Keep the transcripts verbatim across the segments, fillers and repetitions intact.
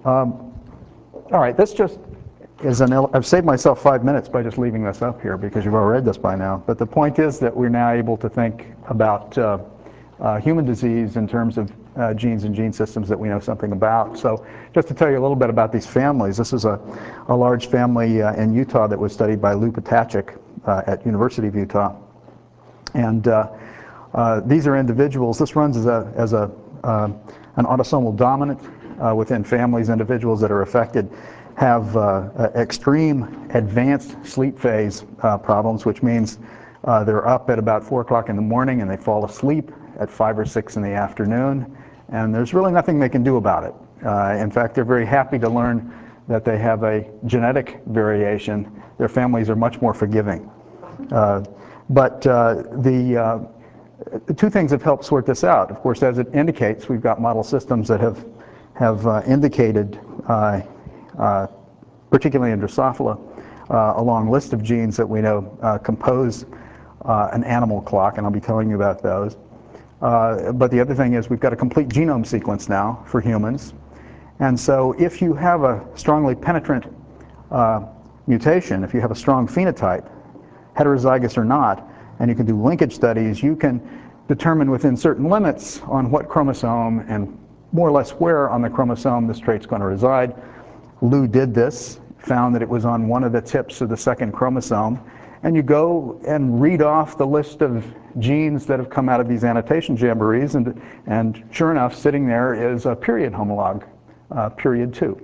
Um, all right, this just is an, I've saved myself five minutes by just leaving this up here because you've all read this by now. But the point is that we're now able to think about uh, uh, human disease in terms of uh, genes and gene systems that we know something about. So just to tell you a little bit about these families, this is a, a large family uh, in Utah that was studied by Lou Potacek uh, at University of Utah. And uh, uh, these are individuals, this runs as, a, as a, uh, an autosomal dominant uh, within families. Individuals that are affected have uh, extreme advanced sleep phase uh, problems, which means uh, they're up at about four o'clock in the morning and they fall asleep at five or six in the afternoon, and there's really nothing they can do about it. Uh, in fact, they're very happy to learn that they have a genetic variation. Their families are much more forgiving. Uh, but uh, the, uh, the two things have helped sort this out. Of course, as it indicates, we've got model systems that have, have uh, indicated uh, Uh, particularly in Drosophila, uh, a long list of genes that we know uh, compose uh, an animal clock, and I'll be telling you about those. Uh, but the other thing is we've got a complete genome sequence now for humans. And so if you have a strongly penetrant uh, mutation, if you have a strong phenotype, heterozygous or not, and you can do linkage studies, you can determine within certain limits on what chromosome and more or less where on the chromosome this trait's going to reside. Lou did this, found that it was on one of the tips of the second chromosome, and you go and read off the list of genes that have come out of these annotation jamborees, and, and sure enough, sitting there is a period homolog, uh, period two,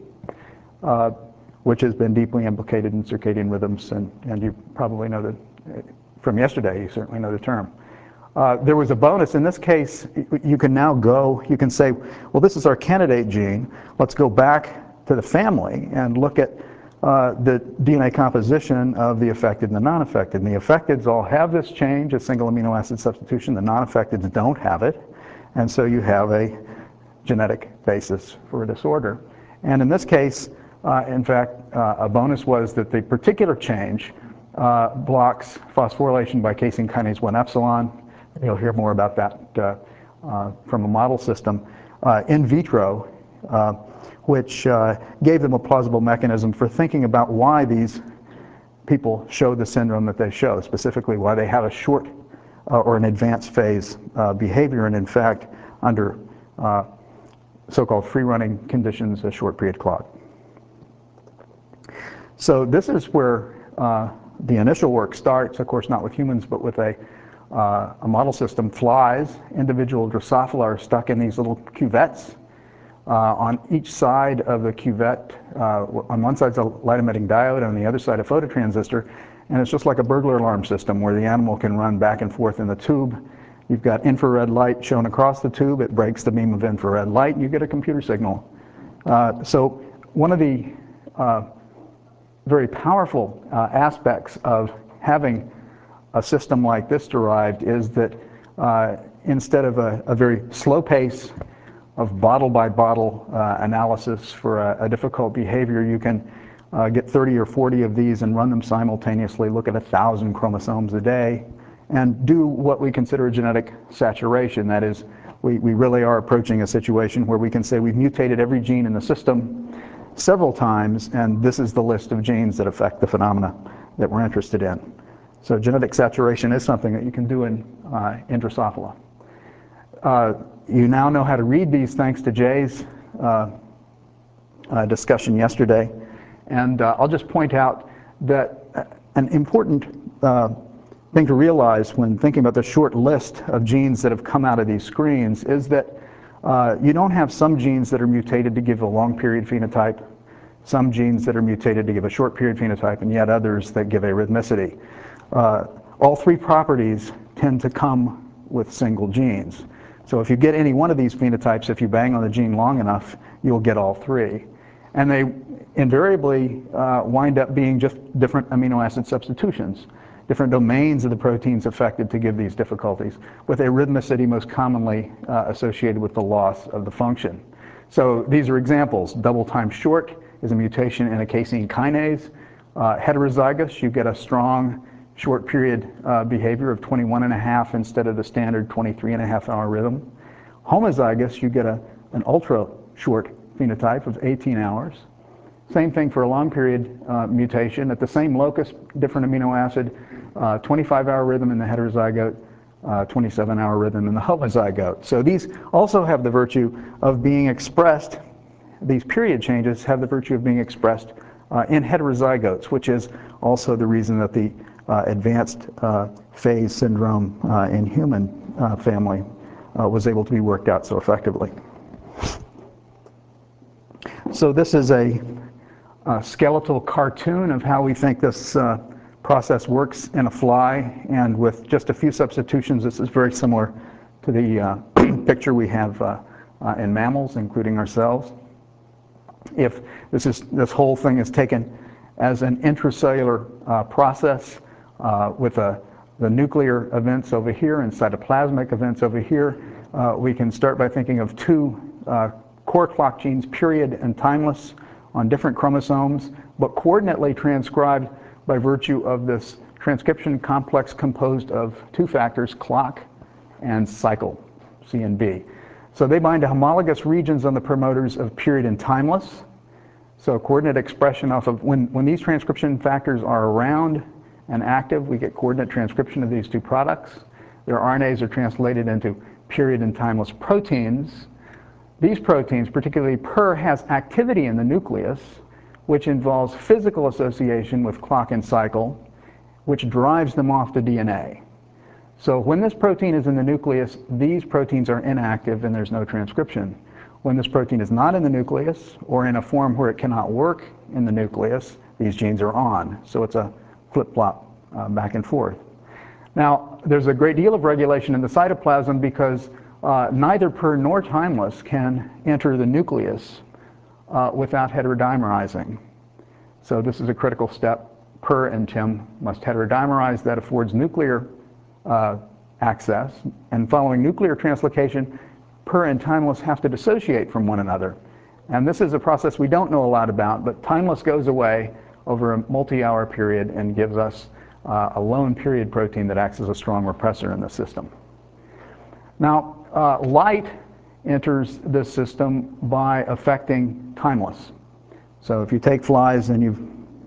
uh, which has been deeply implicated in circadian rhythms, and, and you probably know that from yesterday, you certainly know the term. Uh, there was a bonus. In this case, you can now go, you can say, well, this is our candidate gene. Let's go back to the family and look at uh, the D N A composition of the affected and the non-affected. And the affecteds all have this change, a single amino acid substitution. The non-affecteds don't have it. And so you have a genetic basis for a disorder. And in this case, uh, in fact, uh, a bonus was that the particular change uh, blocks phosphorylation by casein kinase one epsilon. You'll hear more about that uh, uh, from a model system. Uh, in vitro, uh, which uh, gave them a plausible mechanism for thinking about why these people show the syndrome that they show, specifically why they have a short uh, or an advanced phase uh, behavior, and in fact, under uh, so-called free-running conditions, a short period clock. So this is where uh, the initial work starts, of course not with humans, but with a, uh, a model system. Flies, individual Drosophila, are stuck in these little cuvettes. Uh, on each side of the cuvette, uh, on one side is a light-emitting diode, on the other side a phototransistor, and it's just like a burglar alarm system where the animal can run back and forth in the tube. You've got infrared light shown across the tube. It breaks the beam of infrared light, and you get a computer signal. Uh, so one of the uh, very powerful uh, aspects of having a system like this derived is that uh, instead of a, a very slow pace of bottle-by-bottle uh, analysis for a, a difficult behavior, you can uh, get thirty or forty of these and run them simultaneously, look at a thousand chromosomes a day, and do what we consider a genetic saturation. That is, we, we really are approaching a situation where we can say we've mutated every gene in the system several times, and this is the list of genes that affect the phenomena that we're interested in. So genetic saturation is something that you can do in, uh, in Drosophila. Uh, you now know how to read these thanks to Jay's uh, uh, discussion yesterday. And uh, I'll just point out that an important uh, thing to realize when thinking about the short list of genes that have come out of these screens is that uh, you don't have some genes that are mutated to give a long period phenotype, some genes that are mutated to give a short period phenotype, and yet others that give arrhythmicity. Uh, all three properties tend to come with single genes. So if you get any one of these phenotypes, if you bang on the gene long enough, you'll get all three. And they invariably uh, wind up being just different amino acid substitutions, different domains of the proteins affected to give these difficulties, with arrhythmicity most commonly uh, associated with the loss of the function. So these are examples. Double time short is a mutation in a casein kinase. Uh, heterozygous, you get a strong short period uh, behavior of twenty-one and a half instead of the standard twenty-three and a half hour rhythm. Homozygous, you get a, an ultra short phenotype of eighteen hours. Same thing for a long period uh, mutation at the same locus, different amino acid, uh, twenty-five hour rhythm in the heterozygote, uh, twenty-seven hour rhythm in the homozygote. So these also have the virtue of being expressed, these period changes have the virtue of being expressed uh, in heterozygotes, which is also the reason that the uh, advanced uh, phase syndrome uh, in human uh, family uh, was able to be worked out so effectively. So this is a Uh, skeletal cartoon of how we think this uh, process works in a fly, and with just a few substitutions, this is very similar to the uh, picture we have uh, uh, in mammals, including ourselves. If this is this whole thing is taken as an intracellular uh, process uh, with a, the nuclear events over here and cytoplasmic events over here, uh, we can start by thinking of two uh, core clock genes, period and timeless, on different chromosomes, but coordinately transcribed by virtue of this transcription complex composed of two factors, clock and cycle, C and B. So they bind to homologous regions on the promoters of period and timeless. So coordinate expression off of, when, when these transcription factors are around and active, we get coordinate transcription of these two products. Their R N As are translated into period and timeless proteins. These proteins, particularly P E R, has activity in the nucleus, which involves physical association with clock and cycle, which drives them off to D N A. So when this protein is in the nucleus, these proteins are inactive and there's no transcription. When this protein is not in the nucleus, or in a form where it cannot work in the nucleus, these genes are on. So it's a flip-flop uh, back and forth. Now, there's a great deal of regulation in the cytoplasm because Uh, neither P E R nor timeless can enter the nucleus uh, without heterodimerizing. So this is a critical step. P E R and T I M must heterodimerize. That affords nuclear uh, access. And following nuclear translocation, P E R and timeless have to dissociate from one another. And this is a process we don't know a lot about, but timeless goes away over a multi-hour period and gives us uh, a lone period protein that acts as a strong repressor in the system. Now, uh, light enters this system by affecting timeless. So if you take flies and you've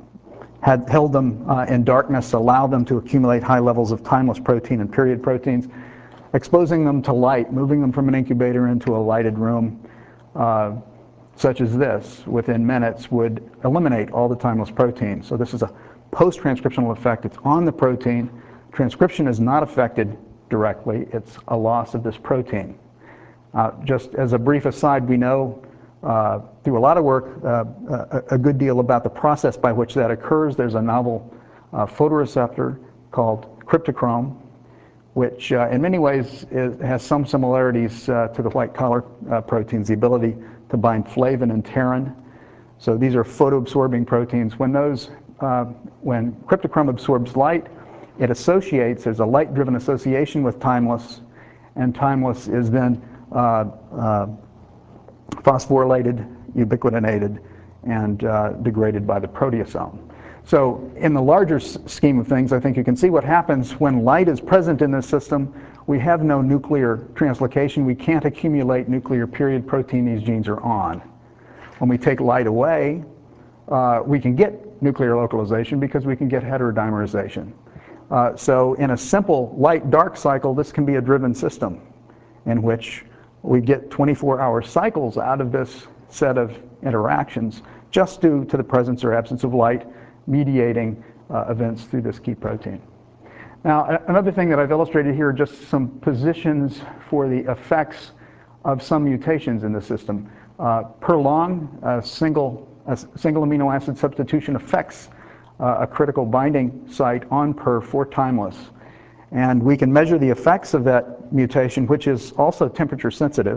had held them uh, in darkness, allow them to accumulate high levels of timeless protein and period proteins, exposing them to light, moving them from an incubator into a lighted room, uh, such as this, within minutes, would eliminate all the timeless protein. So this is a post-transcriptional effect. It's on the protein. Transcription is not affected directly. It's a loss of this protein. Uh, just as a brief aside, we know uh, through a lot of work uh, a, a good deal about the process by which that occurs. There's a novel uh, photoreceptor called cryptochrome, which uh, in many ways is, has some similarities uh, to the white collar uh, proteins, the ability to bind flavin and pterin. So these are photoabsorbing proteins. When those, uh, when cryptochrome absorbs light, it associates, there's a light-driven association with timeless, and timeless is then uh, uh, phosphorylated, ubiquitinated, and uh, degraded by the proteasome. So in the larger scheme of things, I think you can see what happens when light is present in this system. We have no nuclear translocation. We can't accumulate nuclear period protein. These genes are on. When we take light away, uh, we can get nuclear localization because we can get heterodimerization. Uh, so in a simple light-dark cycle, this can be a driven system in which we get twenty-four hour cycles out of this set of interactions just due to the presence or absence of light mediating uh, events through this key protein. Now, another thing that I've illustrated here are just some positions for the effects of some mutations in the system. Uh, P E R long, a single, a single amino acid substitution affects Uh, a critical binding site on P E R for timeless. And we can measure the effects of that mutation, which is also temperature sensitive,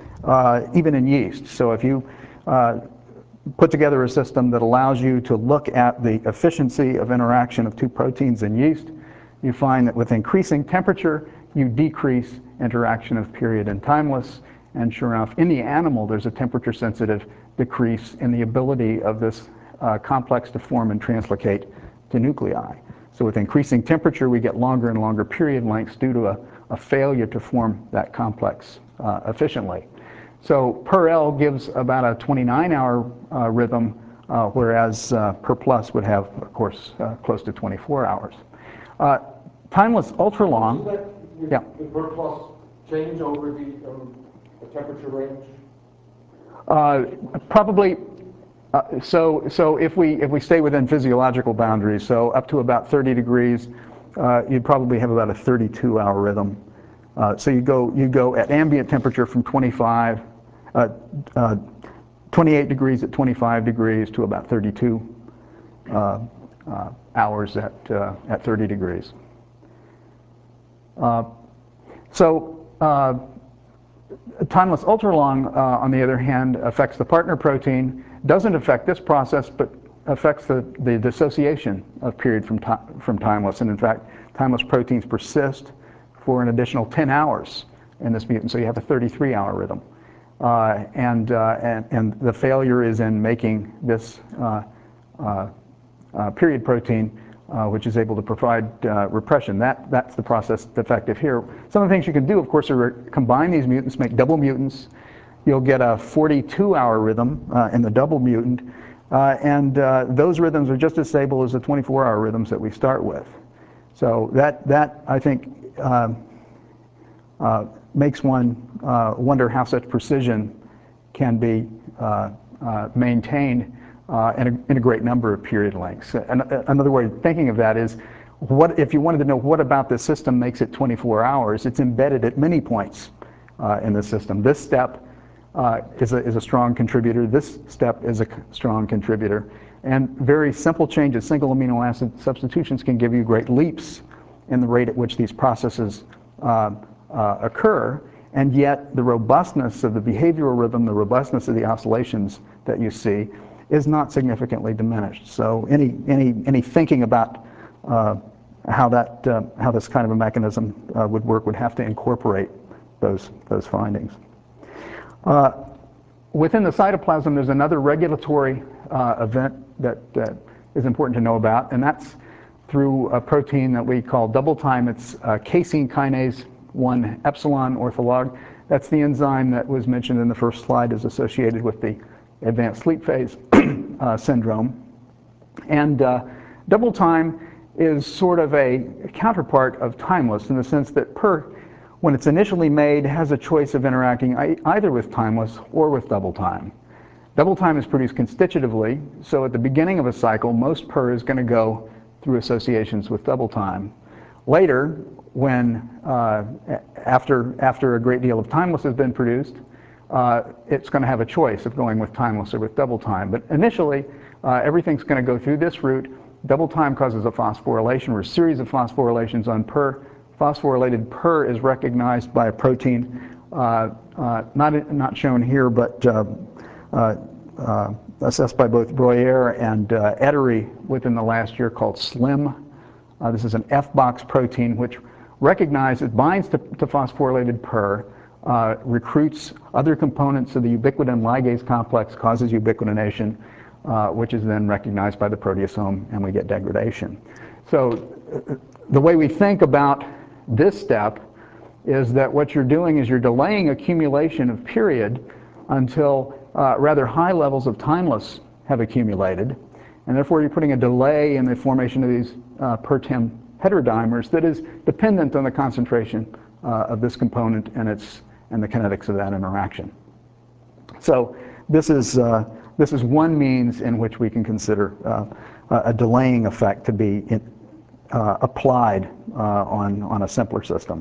uh, even in yeast. So if you uh, put together a system that allows you to look at the efficiency of interaction of two proteins in yeast, you find that with increasing temperature, you decrease interaction of period and timeless. And sure enough, in the animal, there's a temperature sensitive decrease in the ability of this Uh, complex to form and translocate to nuclei. So with increasing temperature, we get longer and longer period lengths due to a, a failure to form that complex uh, efficiently. So per L gives about a twenty-nine hour uh, rhythm, uh, whereas uh, per plus would have, of course, uh, close to twenty-four hours. Uh, timeless ultralong. Does that, yeah. the per plus change over the, um, the temperature range? Uh, probably. Uh, so, so if we if we stay within physiological boundaries, so up to about thirty degrees, uh, you'd probably have about a thirty-two hour rhythm. Uh, so you go you go at ambient temperature from twenty-five, uh, uh, twenty-eight degrees at twenty-five degrees to about thirty-two uh, uh, hours at uh, at thirty degrees. Uh, so. Uh, Timeless ultralong, uh, on the other hand, affects the partner protein, doesn't affect this process, but affects the, the dissociation of period from, from timeless. And in fact, timeless proteins persist for an additional ten hours in this mutant, so you have a thirty-three hour rhythm. Uh, and, uh, and, and the failure is in making this uh, uh, uh, period protein, Uh, which is able to provide uh, repression. That, that's the process defective here. Some of the things you can do, of course, are combine these mutants, make double mutants. You'll get a forty-two hour rhythm uh, in the double mutant, uh, and uh, those rhythms are just as stable as the twenty-four hour rhythms that we start with. So that, that I think, uh, uh, makes one uh, wonder how such precision can be uh, uh, maintained Uh, in, a, in a great number of period lengths. And, uh, another way of thinking of that is, what if you wanted to know what about the system makes it twenty-four hours, it's embedded at many points uh, in the system. This step uh, is, a, is a strong contributor, this step is a strong contributor, and very simple changes, single amino acid substitutions, can give you great leaps in the rate at which these processes uh, uh, occur, and yet the robustness of the behavioral rhythm, the robustness of the oscillations that you see, is not significantly diminished. So any any any thinking about uh, how that uh, how this kind of a mechanism uh, would work would have to incorporate those those findings. Uh, within the cytoplasm, there's another regulatory uh, event that that is important to know about, and that's through a protein that we call double time. It's uh, casein kinase one epsilon ortholog. That's the enzyme that was mentioned in the first slide, is associated with the advanced sleep phase uh, syndrome. And uh, double time is sort of a counterpart of timeless in the sense that per, when it's initially made, has a choice of interacting either with timeless or with double time. Double time is produced constitutively, so at the beginning of a cycle, most per is going to go through associations with double time. Later, when uh, after, after a great deal of timeless has been produced, Uh, it's going to have a choice of going with timeless or with double time. But initially, uh, everything's going to go through this route. Double time causes a phosphorylation or a series of phosphorylations on per. Phosphorylated per is recognized by a protein, uh, uh, not, not shown here, but uh, uh, uh, assessed by both Breuer and uh, Ettery within the last year, called SLIM. Uh, this is an F box protein which recognizes, binds to, to phosphorylated per, Uh, recruits other components of the ubiquitin ligase complex, causes ubiquitination, uh, which is then recognized by the proteasome, and we get degradation. So uh, the way we think about this step is that what you're doing is you're delaying accumulation of period until uh, rather high levels of timeless have accumulated, and therefore you're putting a delay in the formation of these uh, per-tim heterodimers that is dependent on the concentration uh, of this component and its and the kinetics of that interaction. So this is, uh, this is one means in which we can consider uh, a delaying effect to be in, uh, applied uh, on, on a simpler system.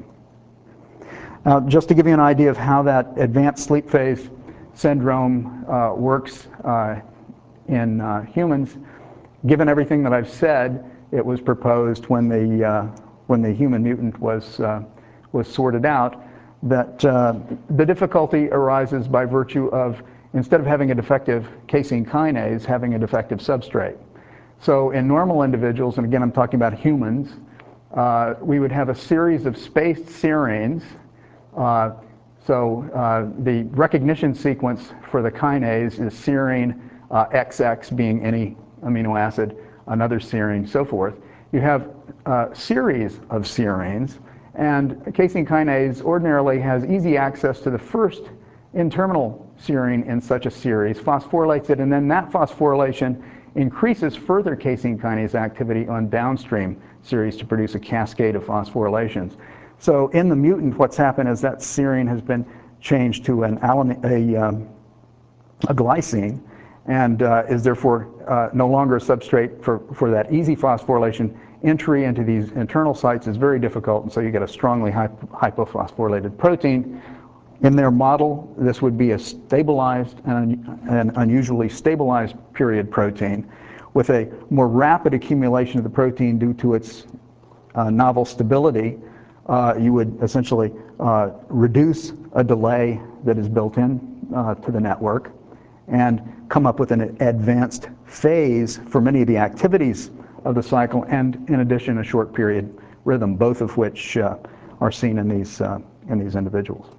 Now, just to give you an idea of how that advanced sleep phase syndrome uh, works uh, in uh, humans, given everything that I've said, it was proposed when the, uh, when the human mutant was, uh, was sorted out, that uh, the difficulty arises by virtue of, instead of having a defective casein kinase, having a defective substrate. So in normal individuals, and again I'm talking about humans, uh, we would have a series of spaced serines. Uh, so uh, the recognition sequence for the kinase is serine uh, X X being any amino acid, another serine, so forth. You have a series of serines, and casein kinase ordinarily has easy access to the first N-terminal serine in such a series, phosphorylates it, and then that phosphorylation increases further casein kinase activity on downstream series to produce a cascade of phosphorylations. So in the mutant, what's happened is that serine has been changed to an alanine, a, um, a glycine, and uh, is therefore uh, no longer a substrate for, for that easy phosphorylation. Entry into these internal sites is very difficult, and so you get a strongly hyp hypophosphorylated protein. In their model, this would be a stabilized and an unusually stabilized period protein with a more rapid accumulation of the protein due to its uh, novel stability. Uh, you would essentially uh, reduce a delay that is built in uh, to the network and come up with an advanced phase for many of the activities of the cycle, and in addition a short period rhythm, both of which uh, are seen in these, uh, in these individuals.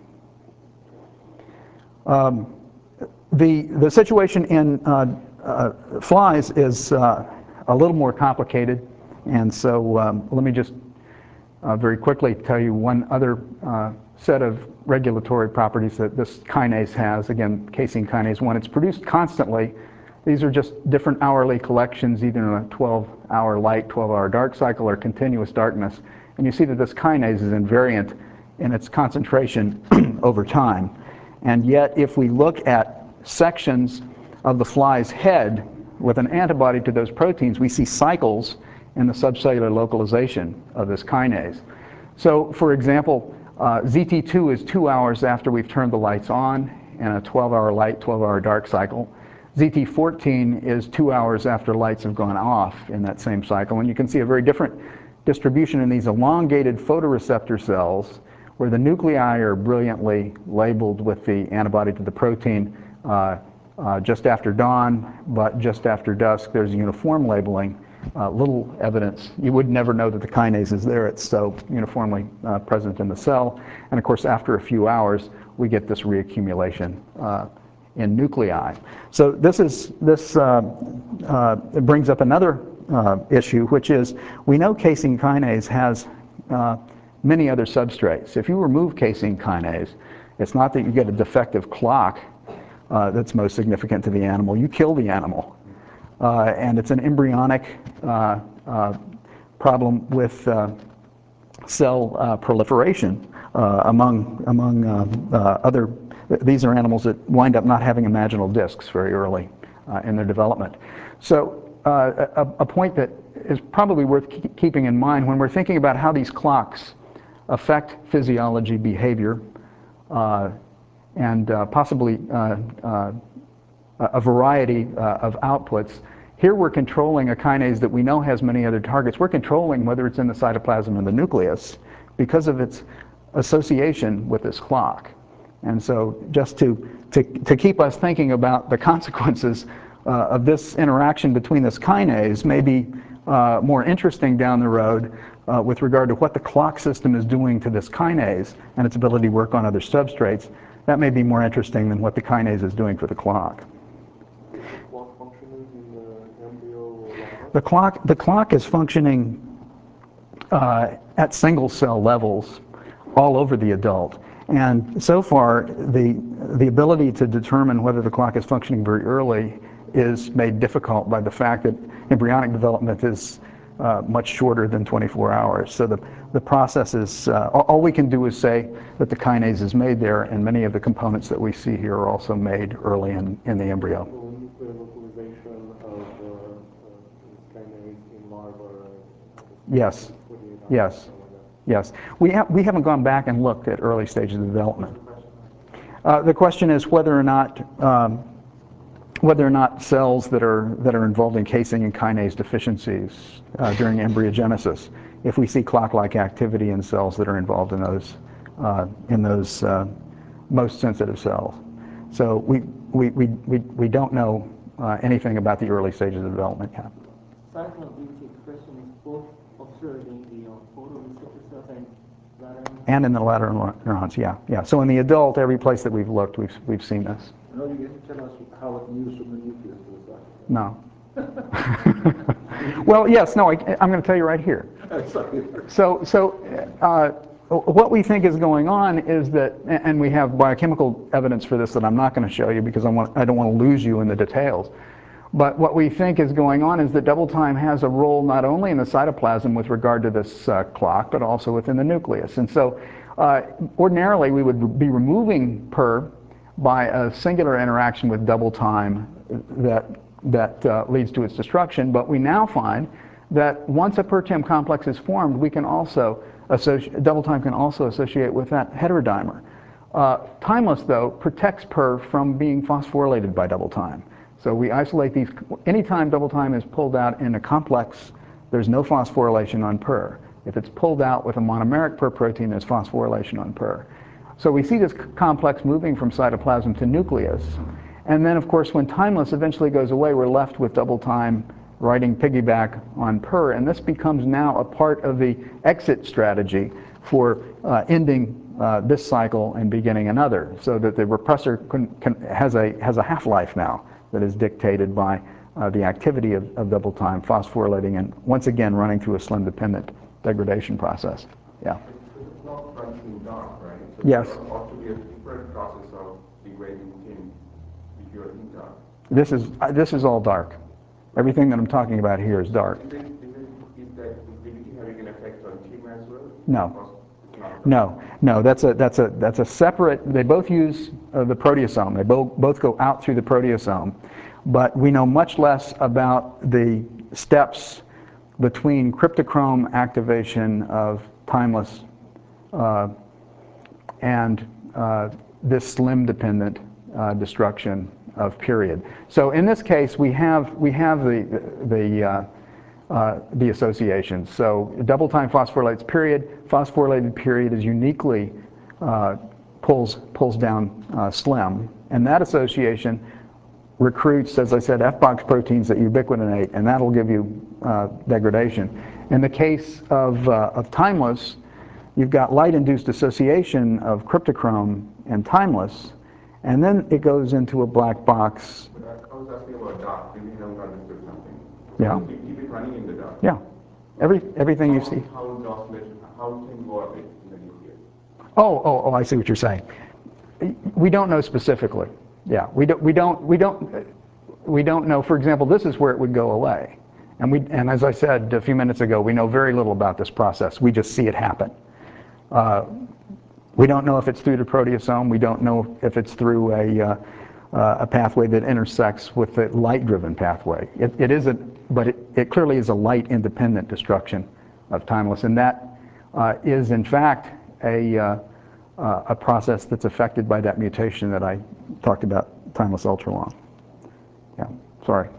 Um, the, the situation in uh, uh, flies is uh, a little more complicated, and so um, let me just uh, very quickly tell you one other uh, set of regulatory properties that this kinase has. Again, casein kinase one, it's produced constantly. These are just different hourly collections, either in a twelve hour light, twelve hour dark cycle, or continuous darkness. And you see that this kinase is invariant in its concentration over time. And yet, if we look at sections of the fly's head with an antibody to those proteins, we see cycles in the subcellular localization of this kinase. So, for example, uh, Z T two is two hours after we've turned the lights on in a twelve hour light, twelve hour dark cycle. Z T fourteen is two hours after lights have gone off in that same cycle. And you can see a very different distribution in these elongated photoreceptor cells, where the nuclei are brilliantly labeled with the antibody to the protein uh, uh, just after dawn, but just after dusk there's uniform labeling. Uh, little evidence. You would never know that the kinase is there. It's so uniformly uh, present in the cell. And of course, after a few hours, we get this reaccumulation uh, in nuclei. So this is this uh, uh, brings up another uh, issue, which is we know casein kinase has uh, many other substrates. If you remove casein kinase, it's not that you get a defective clock uh, that's most significant to the animal. You kill the animal. Uh, and it's an embryonic uh, uh, problem with uh, cell uh, proliferation uh, among, among uh, uh, other, these are animals that wind up not having imaginal discs very early uh, in their development. So uh, a, a point that is probably worth keep, keeping in mind when we're thinking about how these clocks affect physiology, behavior, uh, and uh, possibly uh, uh, a variety uh, of outputs. Here we're controlling a kinase that we know has many other targets. We're controlling whether it's in the cytoplasm or the nucleus because of its association with this clock. And so just to, to, to keep us thinking about the consequences uh, of this interaction between this kinase may be uh, more interesting down the road uh, with regard to what the clock system is doing to this kinase and its ability to work on other substrates. That may be more interesting than what the kinase is doing for the clock. The clock, the clock is functioning uh, at single cell levels all over the adult. And so far, the, the ability to determine whether the clock is functioning very early is made difficult by the fact that embryonic development is uh, much shorter than twenty-four hours. So the, the process is, uh, all we can do is say that the kinase is made there, and many of the components that we see here are also made early in, in the embryo. Yes, yes, yes. We, ha we haven't gone back and looked at early stages of development. Uh, the question is whether or not um, whether or not cells that are that are involved in casein and kinase deficiencies uh, during embryogenesis, if we see clock-like activity in cells that are involved in those uh, in those uh, most sensitive cells. So we we we we, we don't know uh, anything about the early stages of development yet. And in the lateral neurons, yeah, yeah. So in the adult, every place that we've looked, we've we've seen this. No, you get to tell us how it moves from the nucleus to the No. Well, yes, no. I, I'm going to tell you right here. So, so uh, what we think is going on is that, and we have biochemical evidence for this that I'm not going to show you because I, want, I don't want to lose you in the details. But what we think is going on is that double time has a role not only in the cytoplasm with regard to this uh, clock, but also within the nucleus. And so uh, ordinarily we would be removing P E R by a singular interaction with double time that, that uh, leads to its destruction. But we now find that once a P E R T I M complex is formed, we can also associate, double time can also associate with that heterodimer. Uh, timeless, though, protects P E R from being phosphorylated by double time. So we isolate these. Anytime double time is pulled out in a complex, there's no phosphorylation on P E R. If it's pulled out with a monomeric P E R protein, there's phosphorylation on P E R. So we see this complex moving from cytoplasm to nucleus. And then, of course, when timeless eventually goes away, we're left with double time riding piggyback on P E R. And this becomes now a part of the exit strategy for uh, ending uh, this cycle and beginning another, so that the repressor can, can, has a, has a half-life now that is dictated by uh, the activity of, of double time phosphorylating and once again running through a slim dependent degradation process. Yeah. So the clock runs in dark, right? So Yes. there ought to be a different process of degrading tin if you're in dark. This is uh, this is all dark. Everything that I'm talking about here is dark. Is, it, is, it, is that activity having an effect on tin as well? No. No, no, that's a that's a that's a separate. They both use uh, the proteasome. They both both go out through the proteasome, but we know much less about the steps between cryptochrome activation of timeless uh, and uh, this slim-dependent uh, destruction of period. So in this case, we have we have the the uh, Uh, the association. So double time phosphorylates period. Phosphorylated period is uniquely uh, pulls pulls down uh, slim, and that association recruits, as I said, F box proteins that ubiquitinate, and that'll give you uh, degradation. In the case of uh, of timeless, you've got light-induced association of cryptochrome and timeless, and then it goes into a black box. But I was asking about dark. Maybe you haven't understood something. Yeah. We keep it running in the dark. Yeah. Every everything you how, see. How docile, how can go up in the nucleus? Oh, oh, oh! I see what you're saying. We don't know specifically. Yeah, we don't. We don't. We don't. We don't know. For example, this is where it would go away, and we. And as I said a few minutes ago, we know very little about this process. We just see it happen. Uh, we don't know if it's through the proteasome. We don't know if it's through a. Uh, Uh, a pathway that intersects with the light-driven pathway. It, it isn't, but it, it clearly is a light-independent destruction of timeless, and that uh, is in fact a, uh, uh, a process that's affected by that mutation that I talked about, timeless ultralong. Yeah, sorry.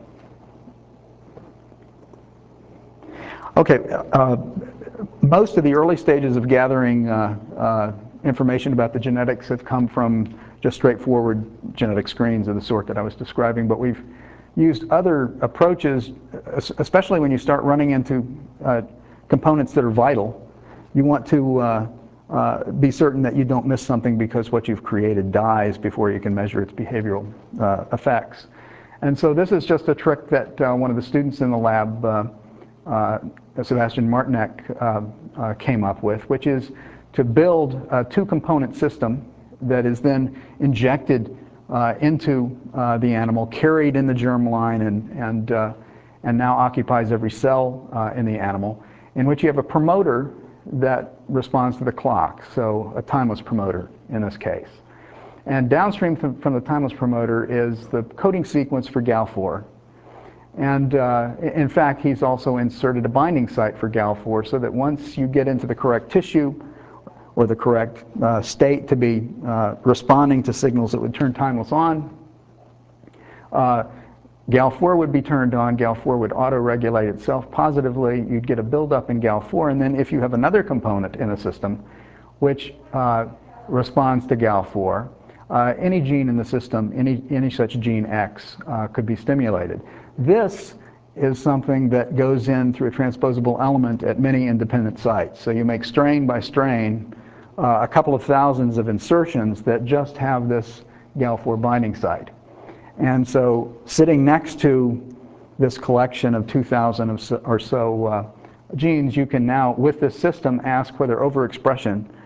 Okay, uh, most of the early stages of gathering uh, uh, information about the genetics have come from just straightforward genetic screens of the sort that I was describing, but we've used other approaches, especially when you start running into uh, components that are vital. You want to uh, uh, be certain that you don't miss something because what you've created dies before you can measure its behavioral uh, effects. And so this is just a trick that uh, one of the students in the lab, uh, uh, Sebastian Martinek, uh, uh, came up with, which is to build a two-component system that is then injected uh, into uh, the animal, carried in the germline, and and uh, and now occupies every cell uh, in the animal, in which you have a promoter that responds to the clock, so a timeless promoter in this case. And downstream from, from the timeless promoter is the coding sequence for G A L four. And uh, in fact, he's also inserted a binding site for G A L four so that once you get into the correct tissue, or the correct uh, state to be uh, responding to signals that would turn timeless on, uh, G A L four would be turned on. G A L four would auto-regulate itself positively. You'd get a buildup in G A L four, and then if you have another component in a system which uh, responds to G A L four, uh, any gene in the system, any, any such gene X, uh, could be stimulated. This is something that goes in through a transposable element at many independent sites. So you make strain by strain Uh, a couple of thousands of insertions that just have this G A L four binding site. And so sitting next to this collection of two thousand or so uh, genes, you can now, with this system, ask whether overexpression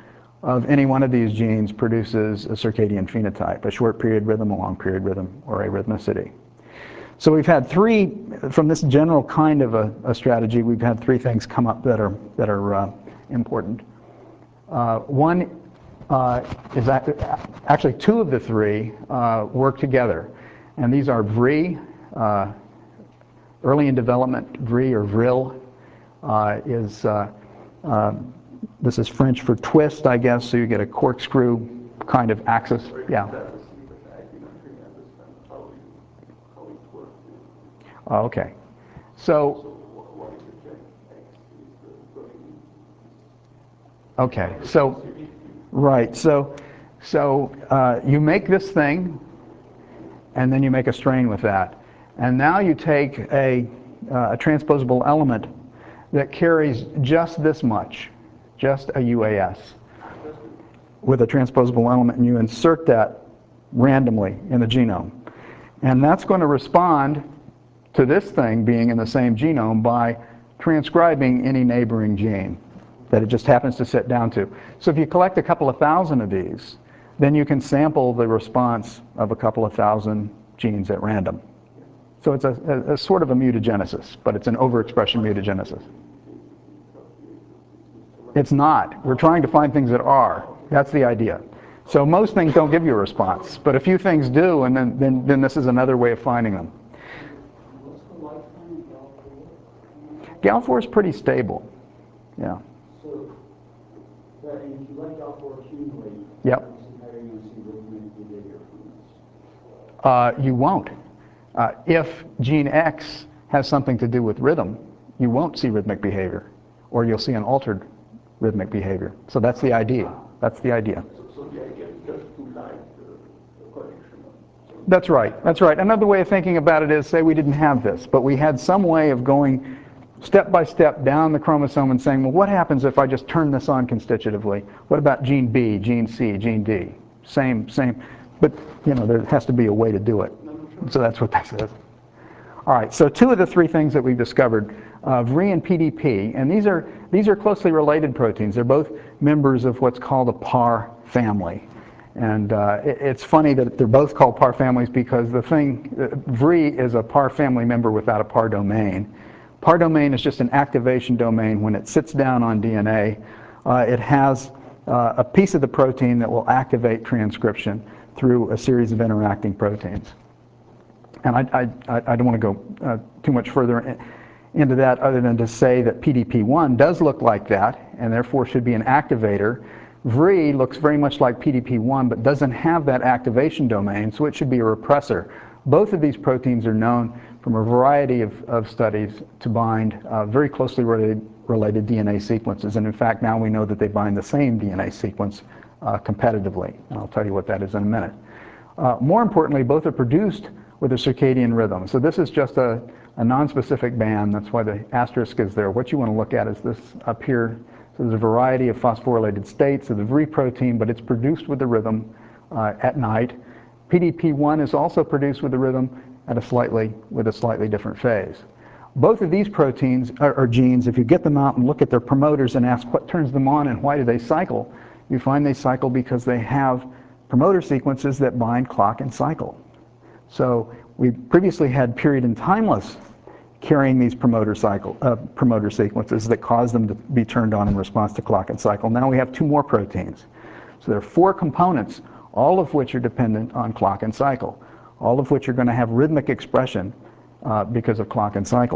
of any one of these genes produces a circadian phenotype, a short period rhythm, a long period rhythm, or arrhythmicity. So we've had three, from this general kind of a, a strategy, we've had three things come up that are, that are uh, important. Uh, one uh, is act actually two of the three uh, work together. And these are V R I, uh, early in development, V R I or V R I L uh, is, uh, uh, this is French for twist, I guess, so you get a corkscrew kind of axis. Yeah. Oh, okay. So, okay, so, right, so, so uh, you make this thing, and then you make a strain with that. And now you take a, uh, a transposable element that carries just this much, just a U A S, with a transposable element, and you insert that randomly in the genome. And that's going to respond to this thing being in the same genome by transcribing any neighboring gene that it just happens to sit down to. So if you collect a couple of thousand of these, then you can sample the response of a couple of thousand genes at random. So it's a, a, a sort of a mutagenesis, but it's an overexpression mutagenesis. It's not. We're trying to find things that are. That's the idea. So most things don't give you a response, but a few things do, and then, then, then this is another way of finding them. Gal four is pretty stable. Yeah. So, but if you let Gal four accumulate, yep. how are you going to see rhythmic behavior from this? Uh, you won't. Uh, if gene X has something to do with rhythm, you won't see rhythmic behavior, or you'll see an altered rhythmic behavior. So that's the idea. That's the idea. So, so the idea is just to line the, the connection. That's right. That's right. Another way of thinking about it is, say we didn't have this, but we had some way of going step by step down the chromosome and saying, well, what happens if I just turn this on constitutively? What about gene B, gene C, gene D? Same, same. But, you know, there has to be a way to do it. So that's what this is. All right, so two of the three things that we've discovered, uh, V R I and P D P, and these are, these are closely related proteins. They're both members of what's called a PAR family. And uh, it, it's funny that they're both called PAR families because the thing, uh, V R I is a PAR family member without a PAR domain. PAR domain is just an activation domain. When it sits down on D N A, uh, it has uh, a piece of the protein that will activate transcription through a series of interacting proteins. And I, I, I don't want to go uh, too much further in, into that other than to say that P D P one does look like that and therefore should be an activator. V R I looks very much like P D P one but doesn't have that activation domain, so it should be a repressor. Both of these proteins are known from a variety of, of studies to bind uh, very closely related, related D N A sequences. And in fact, now we know that they bind the same D N A sequence uh, competitively. And I'll tell you what that is in a minute. Uh, more importantly, both are produced with a circadian rhythm. So this is just a, a non-specific band. That's why the asterisk is there. What you want to look at is this up here. So there's a variety of phosphorylated states of the V R I protein, but it's produced with the rhythm uh, at night. P D P one is also produced with the rhythm at a slightly, with a slightly different phase. Both of these proteins, or, or genes, if you get them out and look at their promoters and ask what turns them on and why do they cycle, you find they cycle because they have promoter sequences that bind clock and cycle. So we previously had period and timeless carrying these promoter cycle, uh, promoter sequences that cause them to be turned on in response to clock and cycle. Now we have two more proteins. So there are four components, all of which are dependent on clock and cycle, all of which are going to have rhythmic expression uh, because of clock and cycle.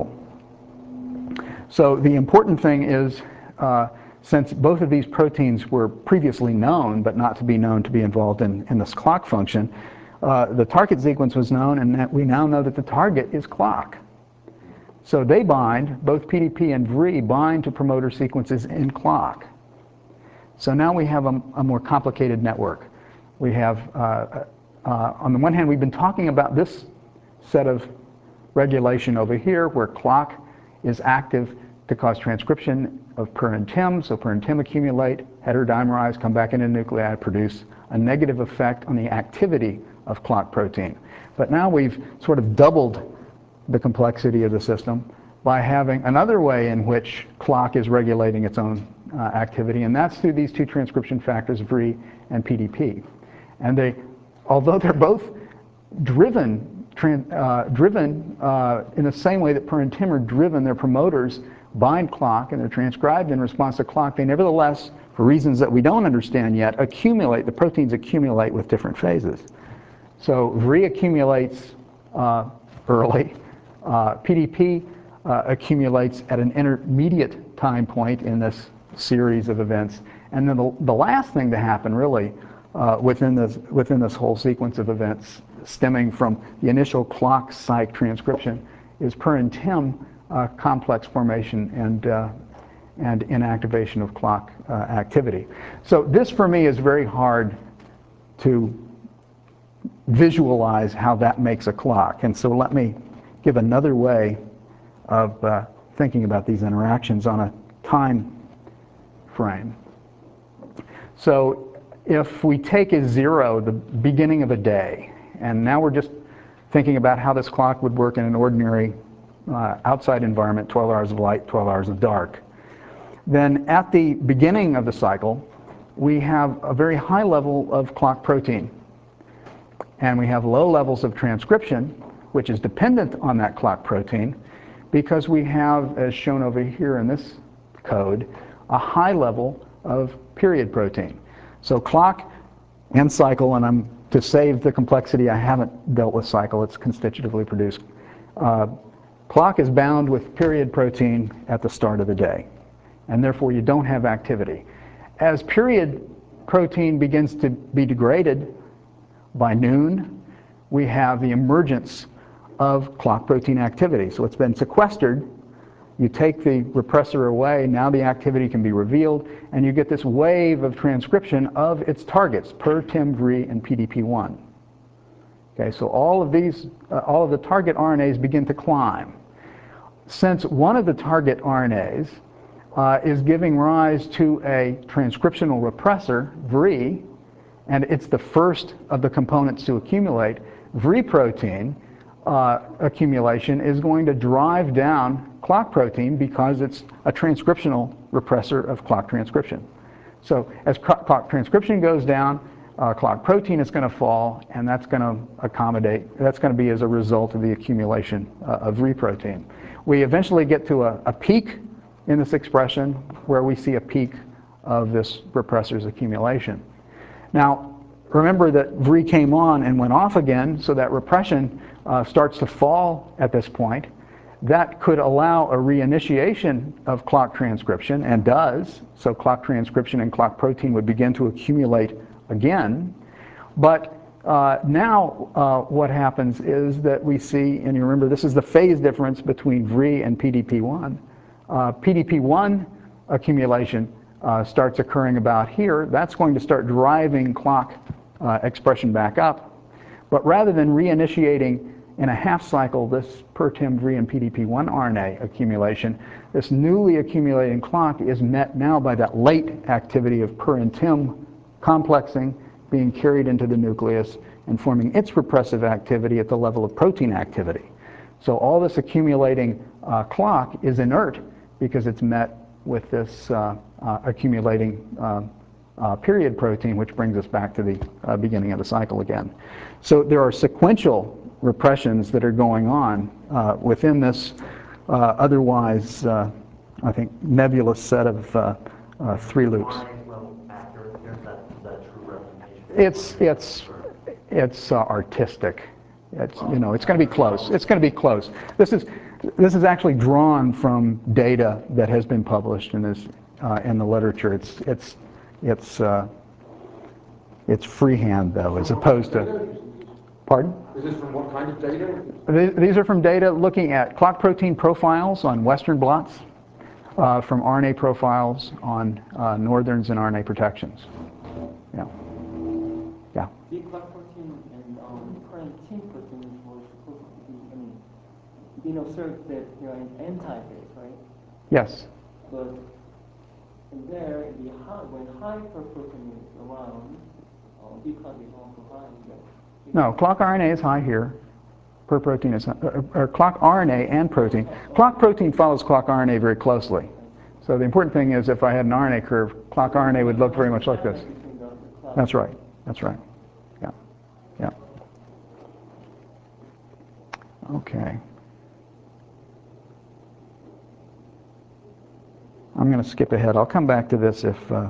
So the important thing is, uh, since both of these proteins were previously known but not to be known to be involved in, in this clock function, uh, the target sequence was known, and that we now know that the target is clock. So they bind, both P D P and V R I bind to promoter sequences in clock. So now we have a, a more complicated network. We have, uh, uh, on the one hand, we've been talking about this set of regulation over here where clock is active to cause transcription of per and tim. So per and tim accumulate, heterodimerize, come back into nuclei, produce a negative effect on the activity of clock protein. But now we've sort of doubled the complexity of the system by having another way in which clock is regulating its own uh, activity, and that's through these two transcription factors, V R I and P D P. And they, although they're both driven, tran, uh, driven uh, in the same way that Per and Tim are driven, their promoters bind clock and they're transcribed in response to clock, they nevertheless, for reasons that we don't understand yet, accumulate, the proteins accumulate with different phases. So V R I accumulates uh, early, uh, P D P uh, accumulates at an intermediate time point in this series of events, and then the, the last thing to happen really uh, within, this, within this whole sequence of events stemming from the initial clock cyc transcription is Per and Tim uh, complex formation and, uh, and inactivation of clock uh, activity. So this for me is very hard to visualize how that makes a clock, and so let me give another way of uh, thinking about these interactions on a time frame. So if we take as zero the beginning of a day, and now we're just thinking about how this clock would work in an ordinary uh, outside environment, twelve hours of light, twelve hours of dark, then at the beginning of the cycle, we have a very high level of clock protein. And we have low levels of transcription, which is dependent on that clock protein, because we have, as shown over here in this code, a high level of period protein. So clock and cycle, and I'm to save the complexity, I haven't dealt with cycle, it's constitutively produced. Uh, clock is bound with period protein at the start of the day, and therefore you don't have activity. As period protein begins to be degraded, by noon, we have the emergence of clock protein activity. So it's been sequestered. You take the repressor away, now the activity can be revealed, and you get this wave of transcription of its targets, Per, Tim, V R I, and P D P one. Okay, so all of these, uh, all of the target R N As begin to climb. Since one of the target R N As uh, is giving rise to a transcriptional repressor, V R I, and it's the first of the components to accumulate, V R I protein uh, accumulation is going to drive down clock protein because it's a transcriptional repressor of clock transcription. So as clock transcription goes down, uh, clock protein is going to fall, and that's going to accommodate, that's going to be as a result of the accumulation uh, of V R I protein. We eventually get to a, a peak in this expression where we see a peak of this repressor's accumulation. Now, remember that V R I came on and went off again, so that repression uh, starts to fall at this point. That could allow a reinitiation of clock transcription, and does. So clock transcription and clock protein would begin to accumulate again. But uh, now uh, what happens is that we see, and you remember this is the phase difference between V R I and P D P one. Uh, P D P one accumulation Uh, starts occurring about here. That's going to start driving clock uh, expression back up. But rather than reinitiating in a half cycle this Per, Tim, V R I, and P D P one R N A accumulation, this newly accumulating clock is met now by that late activity of Per and Tim complexing, being carried into the nucleus and forming its repressive activity at the level of protein activity. So all this accumulating uh, clock is inert because it's met with this uh, uh, accumulating uh, uh, period protein, which brings us back to the uh, beginning of the cycle again. So there are sequential repressions that are going on uh, within this uh, otherwise, uh, I think, nebulous set of uh, uh, three loops. It's it's it's uh, artistic. It's you know it's going to be close. It's going to be close. This is. This is actually drawn from data that has been published in this uh, in the literature. It's it's it's uh, it's freehand though, as opposed to. Pardon? Is this from what kind of data? These are from data looking at clock protein profiles on Western blots, uh, from R N A profiles on uh, northerns and R N A protections. Yeah. Yeah. The clock protein and um, current Tim protein was supposed to be, I mean, been observed that they are in anti-phase, right? Yes. But in there, the high, when high per protein is around, uh, the clock is also high. Yeah. No, clock R N A is high here. Per protein is, uh, or clock R N A and protein. Clock protein follows clock R N A very closely. So the important thing is if I had an R N A curve, clock R N A would look very much like this. That's right. That's right. Yeah. Yeah. Okay. I'm going to skip ahead. I'll come back to this if... Uh,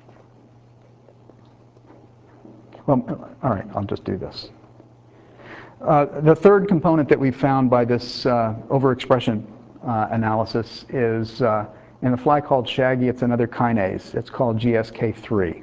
well, all right, I'll just do this. Uh, the third component that we found by this uh, overexpression uh, analysis is uh, in the fly called shaggy, it's another kinase. It's called G S K three.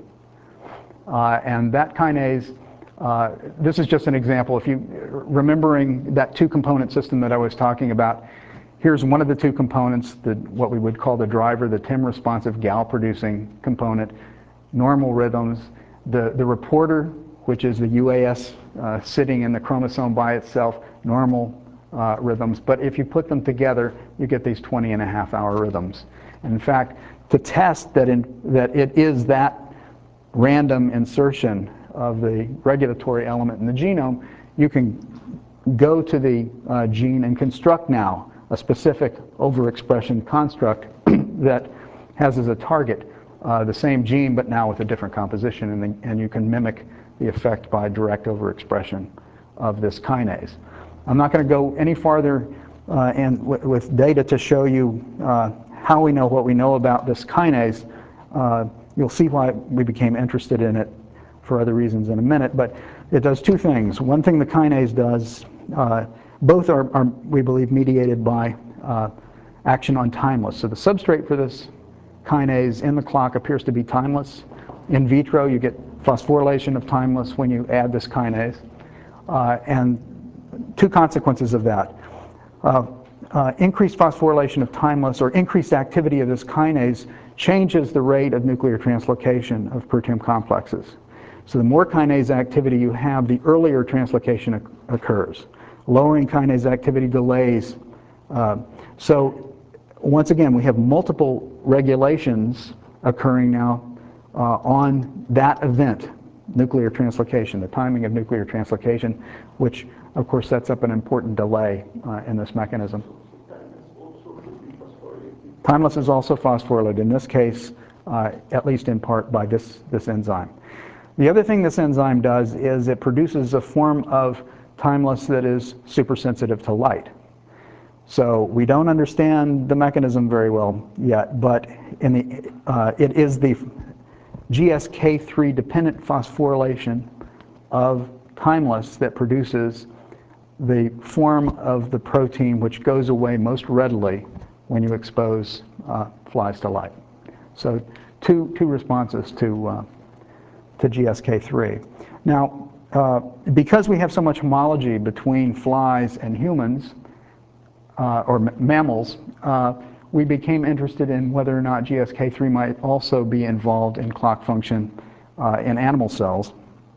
Uh, and that kinase, uh, this is just an example. If you remembering that two-component system that I was talking about, here's one of the two components, the, what we would call the driver, the T I M responsive G A L-producing component, normal rhythms. The, the reporter, which is the U A S uh, sitting in the chromosome by itself, normal uh, rhythms. But if you put them together, you get these twenty and a half hour rhythms. And in fact, to test that, in, that it is that random insertion of the regulatory element in the genome, you can go to the uh, gene and construct now a specific overexpression construct that has as a target uh, the same gene but now with a different composition, and, the, and you can mimic the effect by direct overexpression of this kinase. I'm not going to go any farther uh, and w with data to show you uh, how we know what we know about this kinase. Uh, you'll see why we became interested in it for other reasons in a minute, but it does two things. One thing the kinase does, uh, both are, are, we believe, mediated by uh, action on timeless. So the substrate for this kinase in the clock appears to be timeless. In vitro, you get phosphorylation of timeless when you add this kinase. Uh, and two consequences of that. Uh, uh, increased phosphorylation of timeless or increased activity of this kinase changes the rate of nuclear translocation of proteome complexes. So the more kinase activity you have, the earlier translocation occurs. Lowering kinase activity delays. Uh, so once again, we have multiple regulations occurring now uh, on that event, nuclear translocation, the timing of nuclear translocation, which of course sets up an important delay uh, in this mechanism. Timeless is also phosphorylated, in this case, uh, at least in part by this, this enzyme. The other thing this enzyme does is it produces a form of timeless that is supersensitive to light. So we don't understand the mechanism very well yet, but in the, uh, it is the G S K three dependent phosphorylation of timeless that produces the form of the protein which goes away most readily when you expose uh, flies to light. So two, two responses to, uh, to G S K three. Now, uh, because we have so much homology between flies and humans, uh, or mammals, uh, we became interested in whether or not G S K three might also be involved in clock function uh, in animal cells.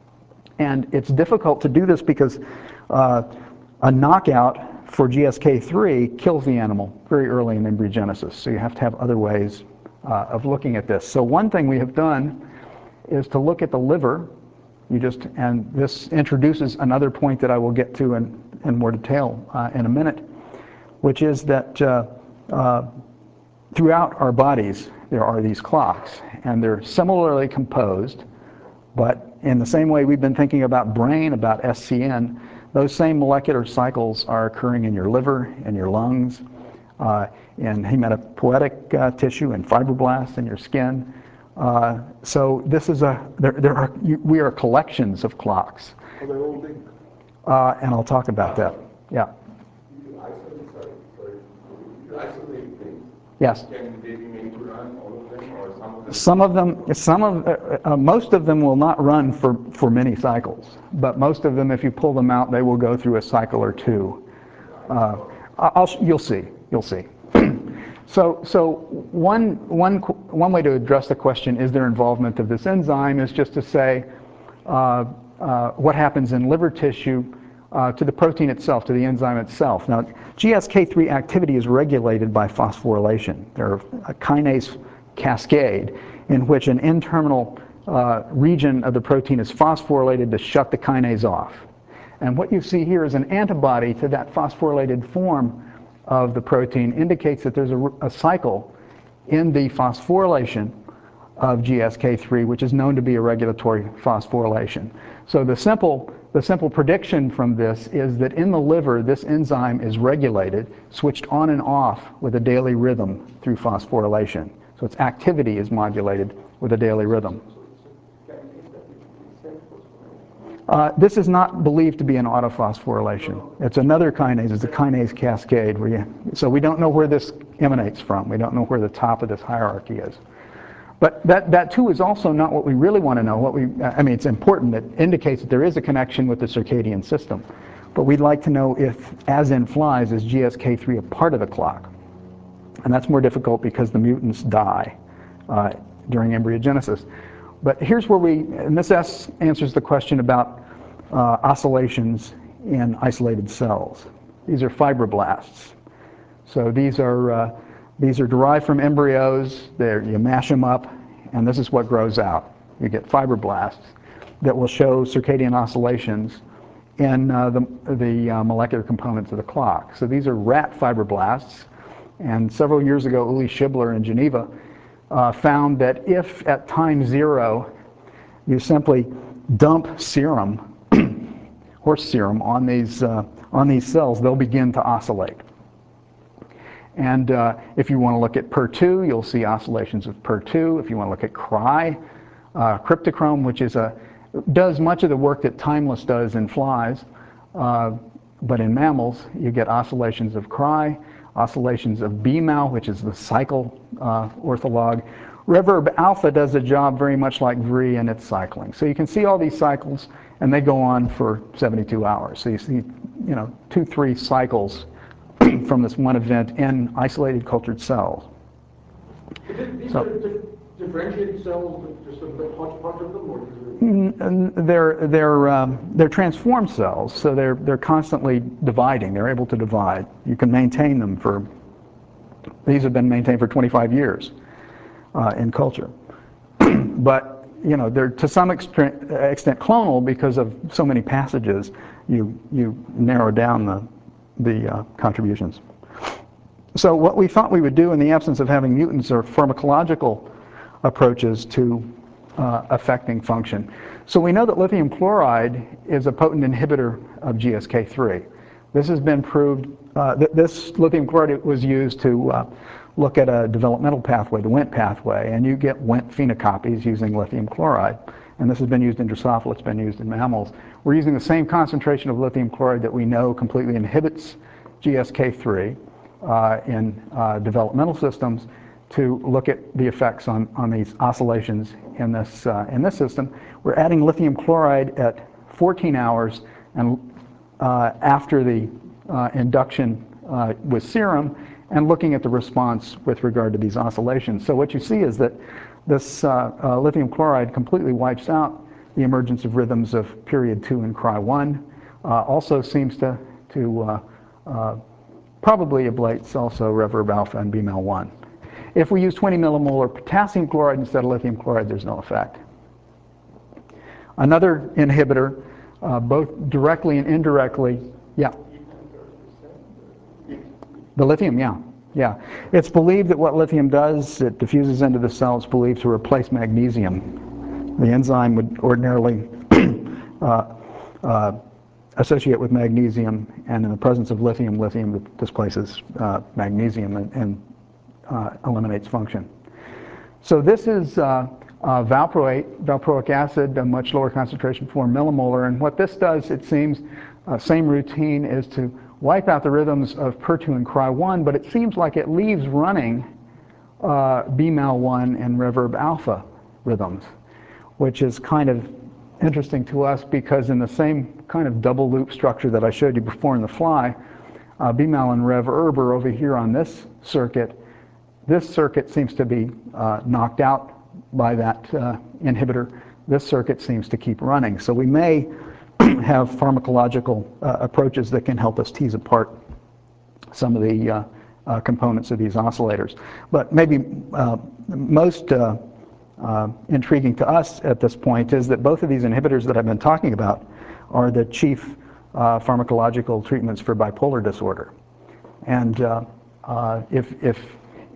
And it's difficult to do this because uh, a knockout for G S K three kills the animal very early in embryogenesis. So you have to have other ways uh, of looking at this. So one thing we have done is to look at the liver. You just, and this introduces another point that I will get to in, in more detail uh, in a minute, which is that uh, uh, throughout our bodies there are these clocks, and they're similarly composed, but in the same way we've been thinking about brain, about S C N, those same molecular cycles are occurring in your liver, in your lungs, uh, in hematopoietic uh, tissue, and fibroblasts in your skin. Uh, so this is a, there, there are, we are collections of clocks. Are they all linked? Uh, and I'll talk about that. Yeah. You isolate, sorry, sorry. You isolate things. Yes. Can they be made to run, all of them, or some of them? Some of them, some of, uh, uh, most of them will not run for, for many cycles, but most of them, if you pull them out, they will go through a cycle or two. Uh, I'll, you'll see, you'll see. So, so one, one, one way to address the question, is there involvement of this enzyme, is just to say uh, uh, what happens in liver tissue uh, to the protein itself, to the enzyme itself. Now, G S K three activity is regulated by phosphorylation. There are a kinase cascade in which an N-terminal uh, region of the protein is phosphorylated to shut the kinase off. And what you see here is an antibody to that phosphorylated form of the protein indicates that there's a, a cycle in the phosphorylation of G S K three, which is known to be a regulatory phosphorylation. So the simple, the simple prediction from this is that in the liver, this enzyme is regulated, switched on and off with a daily rhythm through phosphorylation. So its activity is modulated with a daily rhythm. Uh, this is not believed to be an autophosphorylation. It's another kinase. It's a kinase cascade. Where you, so we don't know where this emanates from. We don't know where the top of this hierarchy is. But that, that too is also not what we really want to know. What we, I mean, it's important. It indicates that there is a connection with the circadian system. But we'd like to know if, as in flies, is G S K three a part of the clock? And that's more difficult because the mutants die uh, during embryogenesis. But here's where we, and this S answers the question about uh, oscillations in isolated cells. These are fibroblasts. So these are, uh, these are derived from embryos. They're, you mash them up, and this is what grows out. You get fibroblasts that will show circadian oscillations in uh, the, the uh, molecular components of the clock. So these are rat fibroblasts. And several years ago, Uli Schibler in Geneva uh, found that if at time zero you simply dump serum, horse serum, on these, uh, on these cells, they'll begin to oscillate. And uh, if you want to look at P E R two, you'll see oscillations of P E R two. If you want to look at C R Y, uh, cryptochrome, which is a, does much of the work that Timeless does in flies, uh, but in mammals, you get oscillations of C R Y, oscillations of B M A L, which is the cycle uh, ortholog. Reverb alpha does a job very much like V R I in its cycling. So you can see all these cycles, and they go on for seventy-two hours. So you see, you know, two, three cycles from this one event in isolated cultured cells. These So, are di- differentiated cells, just a bit hodgepodge of them, or is it? n- they're they're um, they're transformed cells, so they're they're constantly dividing. They're able to divide. You can maintain them for. These have been maintained for twenty-five years uh, in culture, but you know they're to some extent, extent clonal because of so many passages. You you narrow down the the uh, contributions. So what we thought we would do in the absence of having mutants are pharmacological approaches to uh, affecting function. So we know that lithium chloride is a potent inhibitor of G S K three. This has been proved, uh, th this lithium chloride was used to uh, look at a developmental pathway, the Wnt pathway, and you get Wnt phenocopies using lithium chloride. And this has been used in Drosophila, it's been used in mammals. We're using the same concentration of lithium chloride that we know completely inhibits G S K three uh, in uh, developmental systems to look at the effects on, on these oscillations in this, uh, in this system. We're adding lithium chloride at fourteen hours and uh, after the uh, induction uh, with serum and looking at the response with regard to these oscillations. So what you see is that this uh, uh, lithium chloride completely wipes out the emergence of rhythms of period two and C R Y one. Uh, also seems to, to uh, uh, probably ablates also reverb alpha and B M A L one. If we use twenty millimolar potassium chloride instead of lithium chloride, there's no effect. Another inhibitor, uh, both directly and indirectly, yeah. The lithium, yeah. Yeah, it's believed that what lithium does, it diffuses into the cell, it's believed to replace magnesium. The enzyme would ordinarily uh, uh, associate with magnesium, and in the presence of lithium, lithium displaces uh, magnesium and, and uh, eliminates function. So this is uh, uh, valproate, valproic acid, a much lower concentration, four millimolar, and what this does, it seems, uh, same routine, is to wipe out the rhythms of P E R two and C R Y one, but it seems like it leaves running uh, B M A L one and reverb alpha rhythms, which is kind of interesting to us because in the same kind of double loop structure that I showed you before in the fly, uh, B M A L and reverb are over here on this circuit. This circuit seems to be uh, knocked out by that uh, inhibitor. This circuit seems to keep running. So we may have pharmacological uh, approaches that can help us tease apart some of the uh, uh, components of these oscillators. But maybe uh, most uh, uh, intriguing to us at this point is that both of these inhibitors that I've been talking about are the chief uh, pharmacological treatments for bipolar disorder. And uh, uh, if, if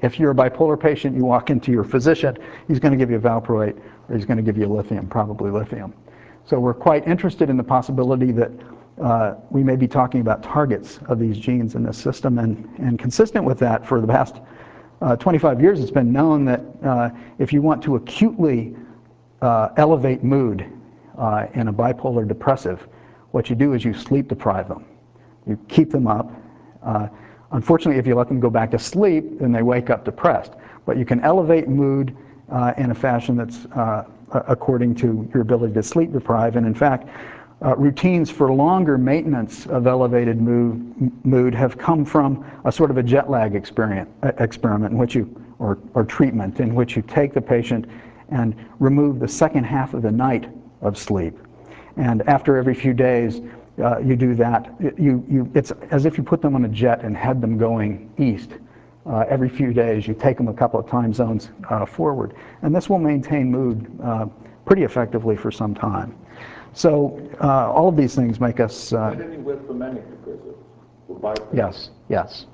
If you're a bipolar patient, you walk into your physician, he's going to give you valproate, or he's going to give you lithium, probably lithium. So we're quite interested in the possibility that uh, we may be talking about targets of these genes in this system, and, and consistent with that, for the past uh, twenty-five years, it's been known that uh, if you want to acutely uh, elevate mood uh, in a bipolar depressive, what you do is you sleep deprive them. You keep them up. Uh, unfortunately, if you let them go back to sleep, then they wake up depressed. But you can elevate mood uh, in a fashion that's uh, according to your ability to sleep deprive. And in fact, uh, routines for longer maintenance of elevated mood, mood have come from a sort of a jet lag experience, experiment in which you, or, or treatment, in which you take the patient and remove the second half of the night of sleep. And after every few days, uh, you do that. You, you, it's as if you put them on a jet and had them going east. Uh, every few days, you take them a couple of time zones uh, forward. And this will maintain mood uh, pretty effectively for some time. So uh, all of these things make us... Uh, Did any work for manic depressive? For bipolar? Yes, yes,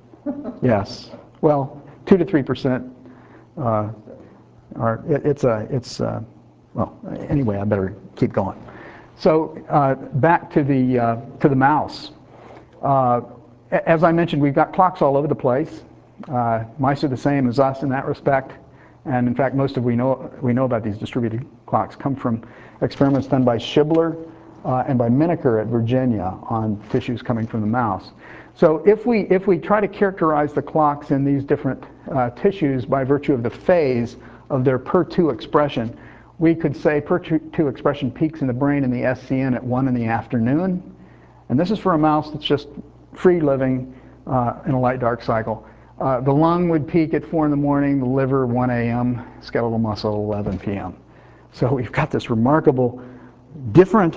yes. Well, two to three percent uh, are, it, it's a, it's, uh, well, anyway, I better keep going. So uh, back to the, uh, to the mouse. Uh, as I mentioned, we've got clocks all over the place. Uh, mice are the same as us in that respect. And in fact, most of we know, we know about these distributed clocks come from experiments done by Shibler uh, and by Miniker at Virginia on tissues coming from the mouse. So if we, if we try to characterize the clocks in these different uh, tissues by virtue of the phase of their per two expression, we could say per two expression peaks in the brain in the S C N at one in the afternoon. And this is for a mouse that's just free living uh, in a light-dark cycle. Uh, the lung would peak at four in the morning, the liver one A M, skeletal muscle eleven P M So we've got this remarkable different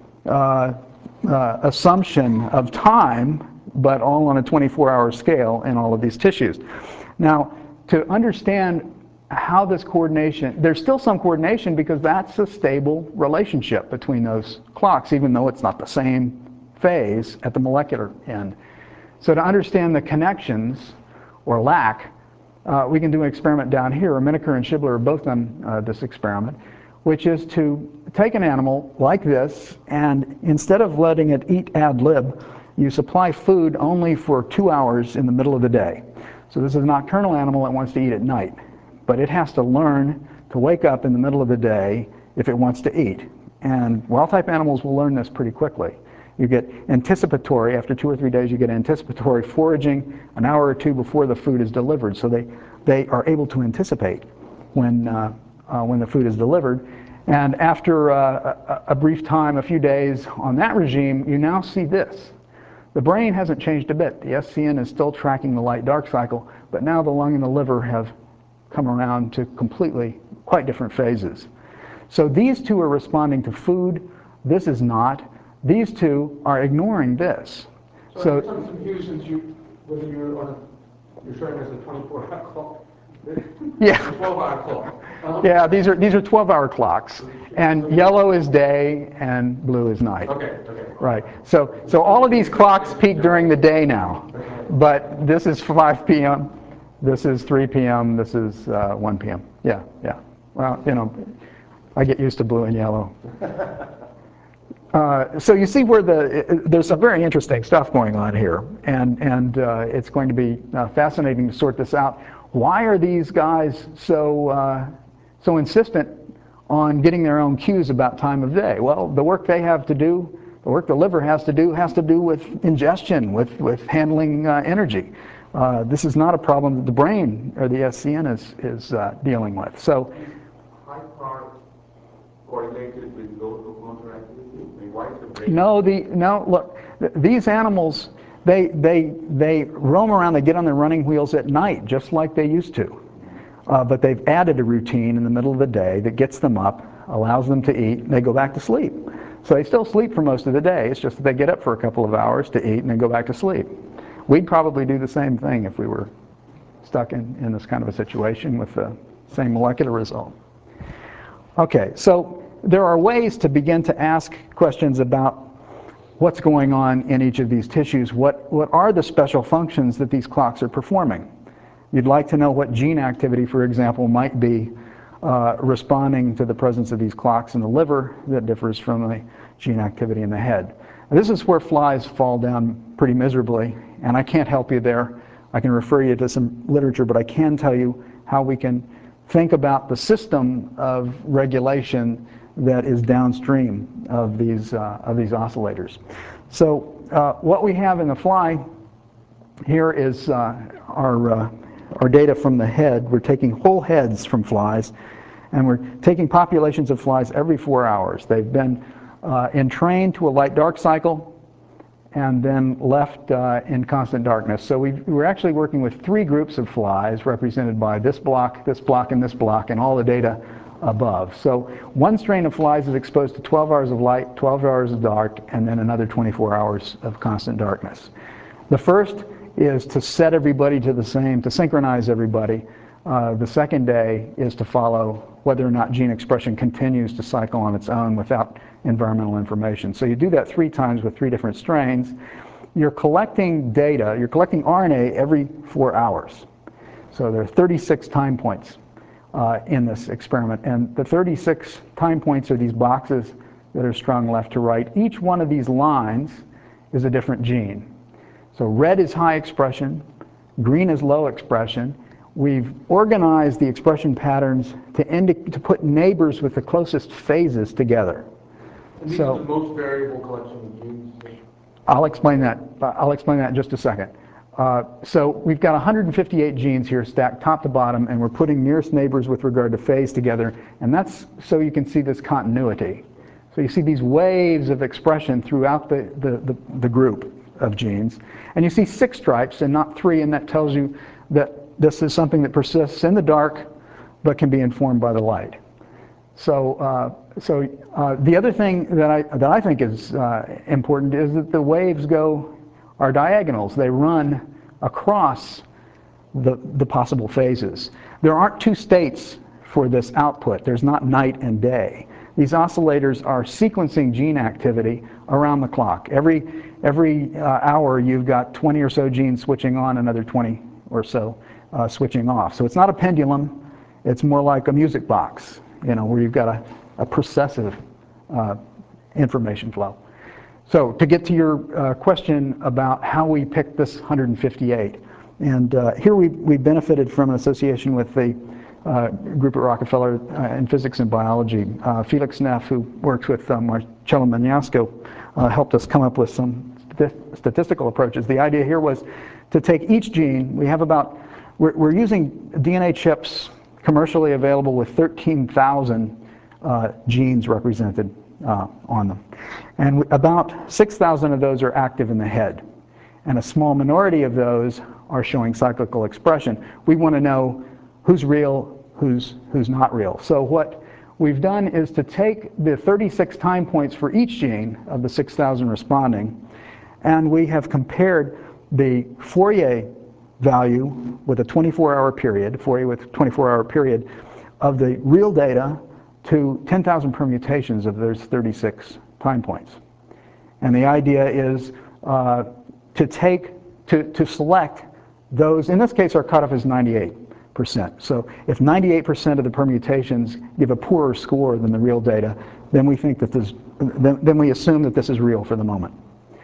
uh, uh, assumption of time, but all on a twenty-four hour scale in all of these tissues. Now, to understand how this coordination, there's still some coordination because that's a stable relationship between those clocks, even though it's not the same phase at the molecular end. So to understand the connections, or lack, uh, we can do an experiment down here. Miniker and Shibler have both done uh, this experiment, which is to take an animal like this, and instead of letting it eat ad lib, you supply food only for two hours in the middle of the day. So this is a nocturnal animal that wants to eat at night, but it has to learn to wake up in the middle of the day if it wants to eat. And wild-type animals will learn this pretty quickly. You get anticipatory, after two or three days, you get anticipatory foraging an hour or two before the food is delivered. So they, they are able to anticipate when, uh, uh, when the food is delivered. And after uh, a, a brief time, a few days on that regime, you now see this. The brain hasn't changed a bit. The S C N is still tracking the light-dark cycle, but now the lung and the liver have come around to completely quite different phases. So these two are responding to food. This is not. These two are ignoring this. So, so I'm confused since you, whether you're on a, you're showing us a twenty-four hour clock. Yeah. twelve hour clock. Um, yeah, these are these are twelve hour clocks, and yellow is day and blue is night. Okay. Okay. Right. So so all of these clocks peak during the day now, but this is five P M, this is three P M, this is uh, one P M Yeah. Yeah. Well, you know, I get used to blue and yellow. Uh, so you see where the, there's some very interesting stuff going on here, and, and uh, it's going to be uh, fascinating to sort this out. Why are these guys so, uh, so insistent on getting their own cues about time of day? Well, the work they have to do, the work the liver has to do, has to do with ingestion, with, with handling uh, energy. Uh, this is not a problem that the brain, or the S C N, is, is uh, dealing with. So, high part correlated with low locomotor activity? I mean, why is the brain? No, the, no, look, th these animals, they, they, they roam around, they get on their running wheels at night, just like they used to. Uh, but they've added a routine in the middle of the day that gets them up, allows them to eat, and they go back to sleep. So they still sleep for most of the day. It's just that they get up for a couple of hours to eat and then go back to sleep. We'd probably do the same thing if we were stuck in, in this kind of a situation with the same molecular result. Okay, so there are ways to begin to ask questions about what's going on in each of these tissues. What, what are the special functions that these clocks are performing? You'd like to know what gene activity, for example, might be uh, responding to the presence of these clocks in the liver that differs from the gene activity in the head. And this is where flies fall down pretty miserably, and I can't help you there. I can refer you to some literature, but I can tell you how we can think about the system of regulation that is downstream of these, uh, of these oscillators. So uh, what we have in the fly here is uh, our, uh, our data from the head. We're taking whole heads from flies, and we're taking populations of flies every four hours. They've been uh, entrained to a light-dark cycle and then left uh, in constant darkness. So we we're actually working with three groups of flies represented by this block, this block, and this block, and all the data above. So one strain of flies is exposed to twelve hours of light, twelve hours of dark, and then another twenty-four hours of constant darkness. The first is to set everybody to the same, to synchronize everybody. Uh, the second day is to follow whether or not gene expression continues to cycle on its own without environmental information. So you do that three times with three different strains. You're collecting data, you're collecting R N A every four hours. So there are thirty-six time points uh, in this experiment, and the thirty-six time points are these boxes that are strung left to right. Each one of these lines is a different gene. So red is high expression, green is low expression. We've organized the expression patterns to, indi- to put neighbors with the closest phases together. And these So, are the most variable collection of genes. I'll explain that. I'll explain that in just a second. Uh, so we've got one hundred fifty-eight genes here stacked top to bottom, and we're putting nearest neighbors with regard to phase together, and that's so you can see this continuity. So you see these waves of expression throughout the, the, the, the group of genes, and you see six stripes and not three, and that tells you that this is something that persists in the dark but can be informed by the light. So, uh, so uh, the other thing that I, that I think is uh, important is that the waves go, are diagonals. They run across the, the possible phases. There aren't two states for this output. There's not night and day. These oscillators are sequencing gene activity around the clock. Every, every uh, hour you've got twenty or so genes switching on, another twenty or so uh, switching off. So it's not a pendulum, it's more like a music box, you know, where you've got a, a processive uh, information flow. So to get to your uh, question about how we picked this one hundred fifty-eight, and uh, here we, we benefited from an association with the uh, group at Rockefeller uh, in physics and biology. Uh, Felix Neff, who works with uh, Marcello Magnasco, uh, helped us come up with some st- statistical approaches. The idea here was to take each gene. We have about, we're, we're using D N A chips commercially available with thirteen thousand uh, genes represented uh, on them. And we, about six thousand of those are active in the head. And a small minority of those are showing cyclical expression. We want to know who's real, who's, who's not real. So what we've done is to take the thirty-six time points for each gene of the six thousand responding, and we have compared the Fourier value with a twenty-four hour period, Fourier with a twenty-four hour period, of the real data to ten thousand permutations of those thirty-six time points. And the idea is uh, to take, to, to select those, in this case our cutoff is ninety-eight percent. So if ninety-eight percent of the permutations give a poorer score than the real data, then we think that this, then, then we assume that this is real for the moment.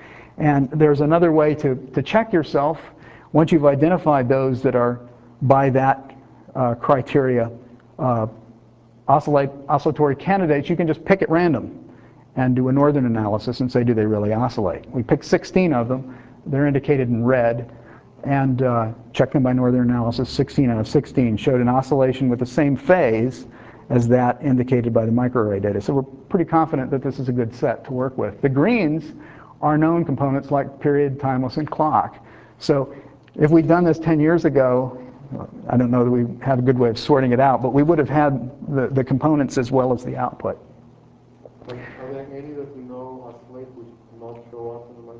And there's another way to, to check yourself. Once you've identified those that are by that uh, criteria uh, oscillate, oscillatory candidates, you can just pick at random and do a northern analysis and say, do they really oscillate? We picked sixteen of them. They're indicated in red, and uh, checked them by northern analysis. sixteen out of sixteen showed an oscillation with the same phase as that indicated by the microarray data. So we're pretty confident that this is a good set to work with. The greens are known components like period, timeless, and clock. So if we'd done this ten years ago, I don't know that we have a good way of sorting it out, but we would have had the, the components as well as the output. Are there any that we know oscillate which do not show up in the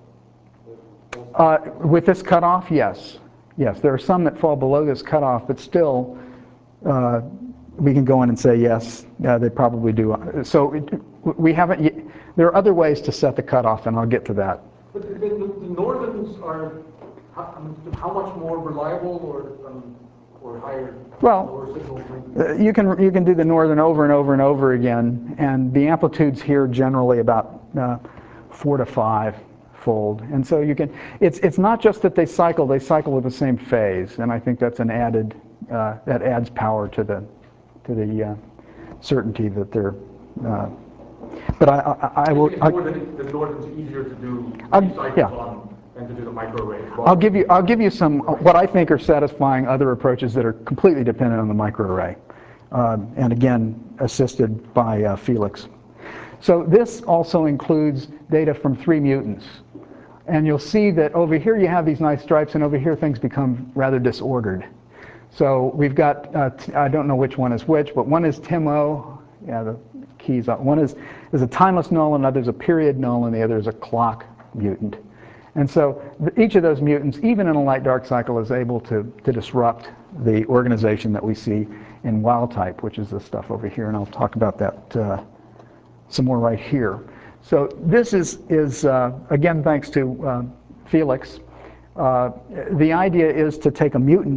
microarray? Uh, with this cutoff, yes. Yes, there are some that fall below this cutoff, but still uh, we can go in and say, yes, uh, they probably do. So it, we haven't, y- there are other ways to set the cutoff, and I'll get to that. But the, the, the northerns are how, I mean, how much more reliable or, um, or higher, Well, lower signal strength? Uh, You can, you can do the northern over and over and over again, and the amplitudes here generally about uh, four to five fold. And so you can, it's, it's not just that they cycle, they cycle with the same phase, and I think that's an added, uh, that adds power to the, to the uh, certainty that they're, uh, but I, I, I will. It's more that the northern's easier to do I'll- three cycles yeah. on than to do the microarray. I'll give you, I'll give you some, what I think are satisfying other approaches that are completely dependent on the microarray, uh, and again, assisted by uh, Felix. So this also includes data from three mutants. And you'll see that over here you have these nice stripes, and over here things become rather disordered. So we've got, uh, t I don't know which one is which, but one is T I M O, yeah, the keys, on. One is, is a timeless null, and the other is a period null, and the other is a clock mutant. And so each of those mutants, even in a light-dark cycle, is able to, to disrupt the organization that we see in wild type, which is this stuff over here, and I'll talk about that uh, some more right here. So this is, is uh, again, thanks to uh, Felix. Uh, the idea is to take a mutant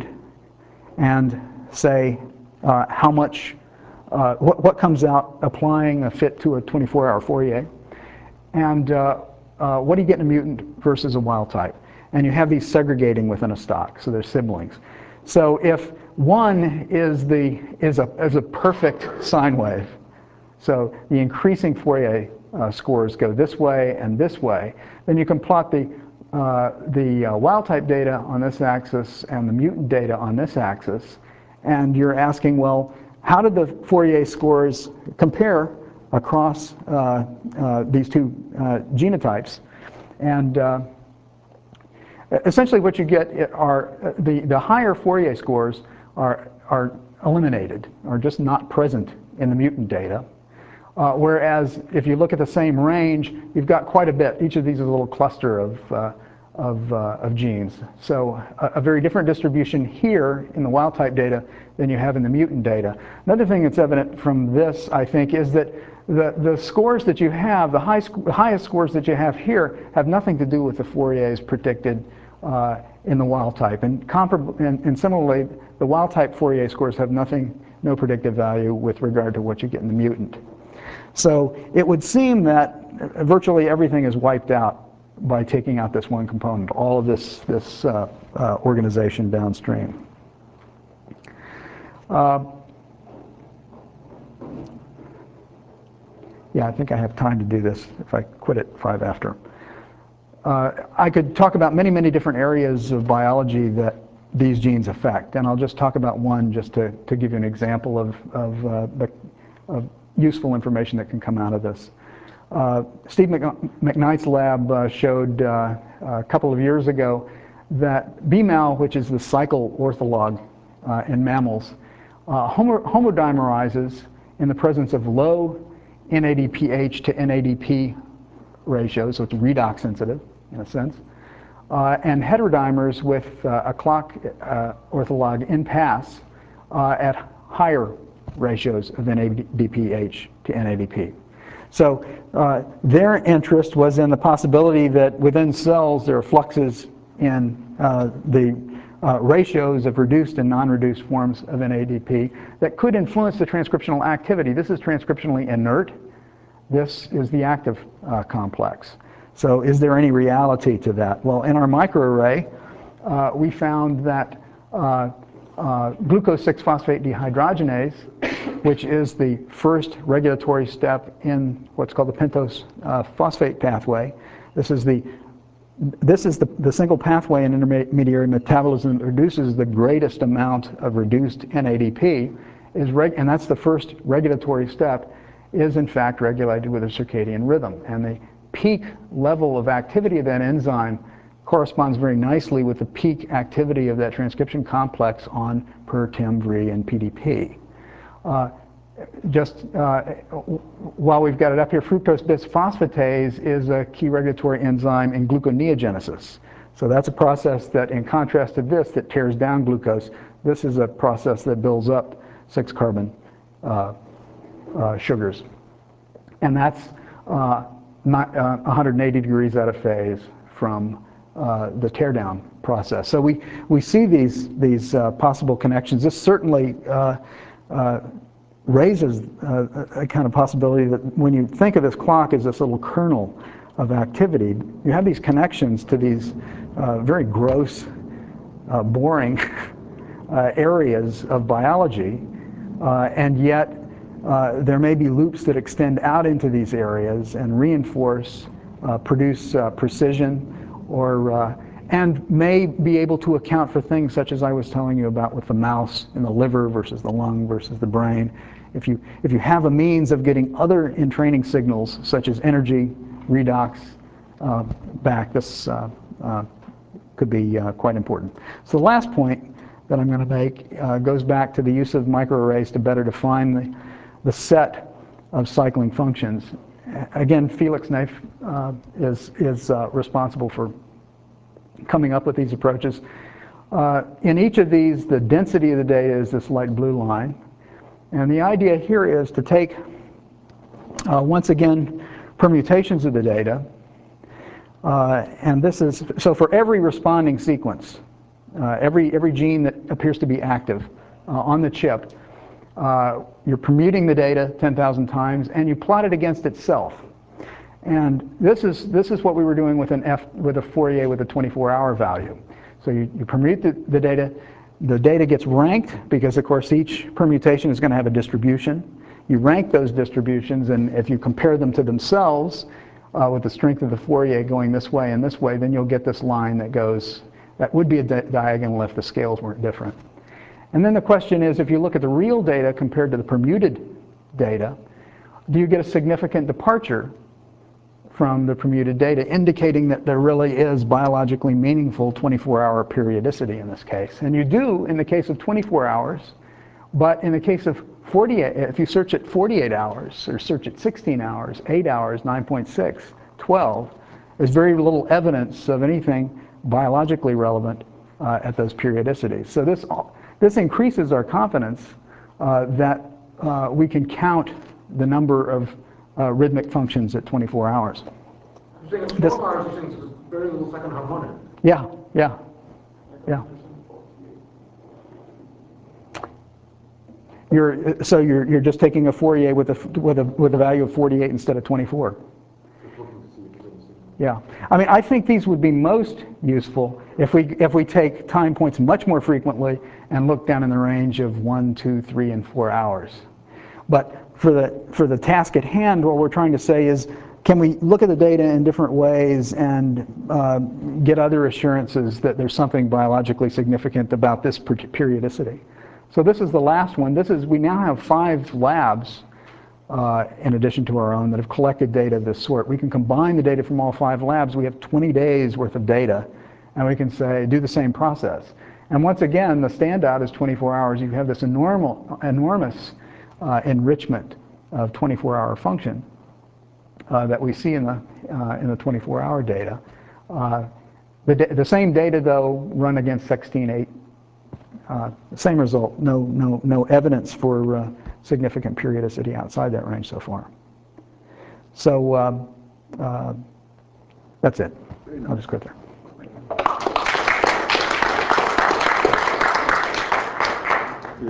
and say uh, how much, uh, what, what comes out applying a fit to a twenty-four hour Fourier, and uh, uh, what do you get in a mutant versus a wild type? And you have these segregating within a stock, so they're siblings. So if one is the is a is a perfect sine wave, so the increasing Fourier uh, scores go this way and this way, then you can plot the uh, the uh, wild type data on this axis and the mutant data on this axis, and you're asking, well, how did the Fourier scores compare across uh, uh, these two uh, genotypes? And uh, essentially what you get are uh, the, the higher Fourier scores are, are eliminated, are just not present in the mutant data. Uh, whereas if you look at the same range, you've got quite a bit. Each of these is a little cluster of, uh, of, uh, of genes. So a, a very different distribution here in the wild type data than you have in the mutant data. Another thing that's evident from this, I think, is that the, the scores that you have, the high sc highest scores that you have here, have nothing to do with the Fouriers predicted uh, in the wild type. And, comparable, and, and similarly, the wild type Fourier scores have nothing, no predictive value with regard to what you get in the mutant. So it would seem that virtually everything is wiped out by taking out this one component, all of this, this uh, uh, organization downstream. Uh, yeah, I think I have time to do this if I quit at five after. Uh, I could talk about many, many different areas of biology that these genes affect, and I'll just talk about one just to, to give you an example of, of, uh, the, of useful information that can come out of this. Uh, Steve McKnight's lab uh, showed uh, a couple of years ago that B M A L, which is the cycle ortholog uh, in mammals, uh, homo homodimerizes in the presence of low N A D P H to N A D P ratio, so it's redox sensitive in a sense, uh, and heterodimers with uh, a clock uh, ortholog in pass uh, at higher ratios of N A D P H to N A D P. So uh, their interest was in the possibility that within cells there are fluxes in uh, the uh, ratios of reduced and non-reduced forms of N A D P that could influence the transcriptional activity. This is transcriptionally inert. This is the active uh, complex. So is there any reality to that? Well, in our microarray, uh, we found that uh, uh, glucose six phosphate dehydrogenase, which is the first regulatory step in what's called the pentose uh, phosphate pathway. This is the this is the, the single pathway in intermediary metabolism that produces the greatest amount of reduced N A D P, is reg and that's the first regulatory step, is in fact regulated with a circadian rhythm. And the peak level of activity of that enzyme corresponds very nicely with the peak activity of that transcription complex on per, tim, vre, and P D P. Uh, just uh, while we've got it up here, fructose bisphosphatase is a key regulatory enzyme in gluconeogenesis. So that's a process that, in contrast to this, that tears down glucose, this is a process that builds up six carbon uh, uh, sugars. And that's uh, not, uh, one hundred eighty degrees out of phase from uh, the teardown process. So we, we see these, these uh, possible connections. This certainly uh, uh, raises uh, a kind of possibility that when you think of this clock as this little kernel of activity, you have these connections to these uh, very gross, uh, boring uh, areas of biology, uh, and yet uh, there may be loops that extend out into these areas and reinforce, uh, produce uh, precision, or uh, and may be able to account for things such as I was telling you about with the mouse and the liver versus the lung versus the brain. If you, if you have a means of getting other entraining signals such as energy, redox, uh, back, this uh, uh, could be uh, quite important. So the last point that I'm going to make uh, goes back to the use of microarrays to better define the, the set of cycling functions. Again, Felix Naef uh, is, is uh, responsible for coming up with these approaches. Uh, in each of these, the density of the data is this light blue line. And the idea here is to take, uh, once again, permutations of the data. Uh, and this is, so for every responding sequence, uh, every, every gene that appears to be active uh, on the chip, uh, you're permuting the data ten thousand times, and you plot it against itself. And this is, this is what we were doing with an F, with a Fourier with a twenty-four hour value. So you, you permute the, the data. The data gets ranked because, of course, each permutation is going to have a distribution. You rank those distributions, and if you compare them to themselves uh, with the strength of the Fourier going this way and this way, then you'll get this line that goes, that would be a di diagonal if the scales weren't different. And then the question is, if you look at the real data compared to the permuted data, do you get a significant departure from the permuted data, indicating that there really is biologically meaningful twenty-four hour periodicity in this case? And you do in the case of twenty-four hours, but in the case of forty-eight, if you search at forty-eight hours, or search at sixteen hours, eight hours, nine point six, twelve, there's very little evidence of anything biologically relevant uh, at those periodicities. So this, this increases our confidence uh, that uh, we can count the number of Uh, rhythmic functions at twenty-four hours. You're saying at This- twelve hours, you're saying there's very little second harmonic. Yeah, yeah, yeah. You're, so you're, you're just taking a Fourier with a, with a, with a value of forty-eight instead of twenty-four. Yeah, I mean, I think these would be most useful if we, if we take time points much more frequently and look down in the range of one, two, three, and four hours. But for the, for the task at hand, what we're trying to say is, can we look at the data in different ways and uh, get other assurances that there's something biologically significant about this periodicity? So this is the last one. This is, we now have five labs, uh, in addition to our own, that have collected data of this sort. We can combine the data from all five labs. We have twenty days worth of data, and we can say, do the same process. And once again, the standout is twenty-four hours. You have this enormous, enormous Uh, enrichment of twenty-four hour function uh, that we see in the uh, in the twenty-four hour data. Uh, the, the same data, though, run against sixteen eight. Uh, same result. No no no evidence for uh, significant periodicity outside that range so far. So um, uh, that's it. I'll just quit there.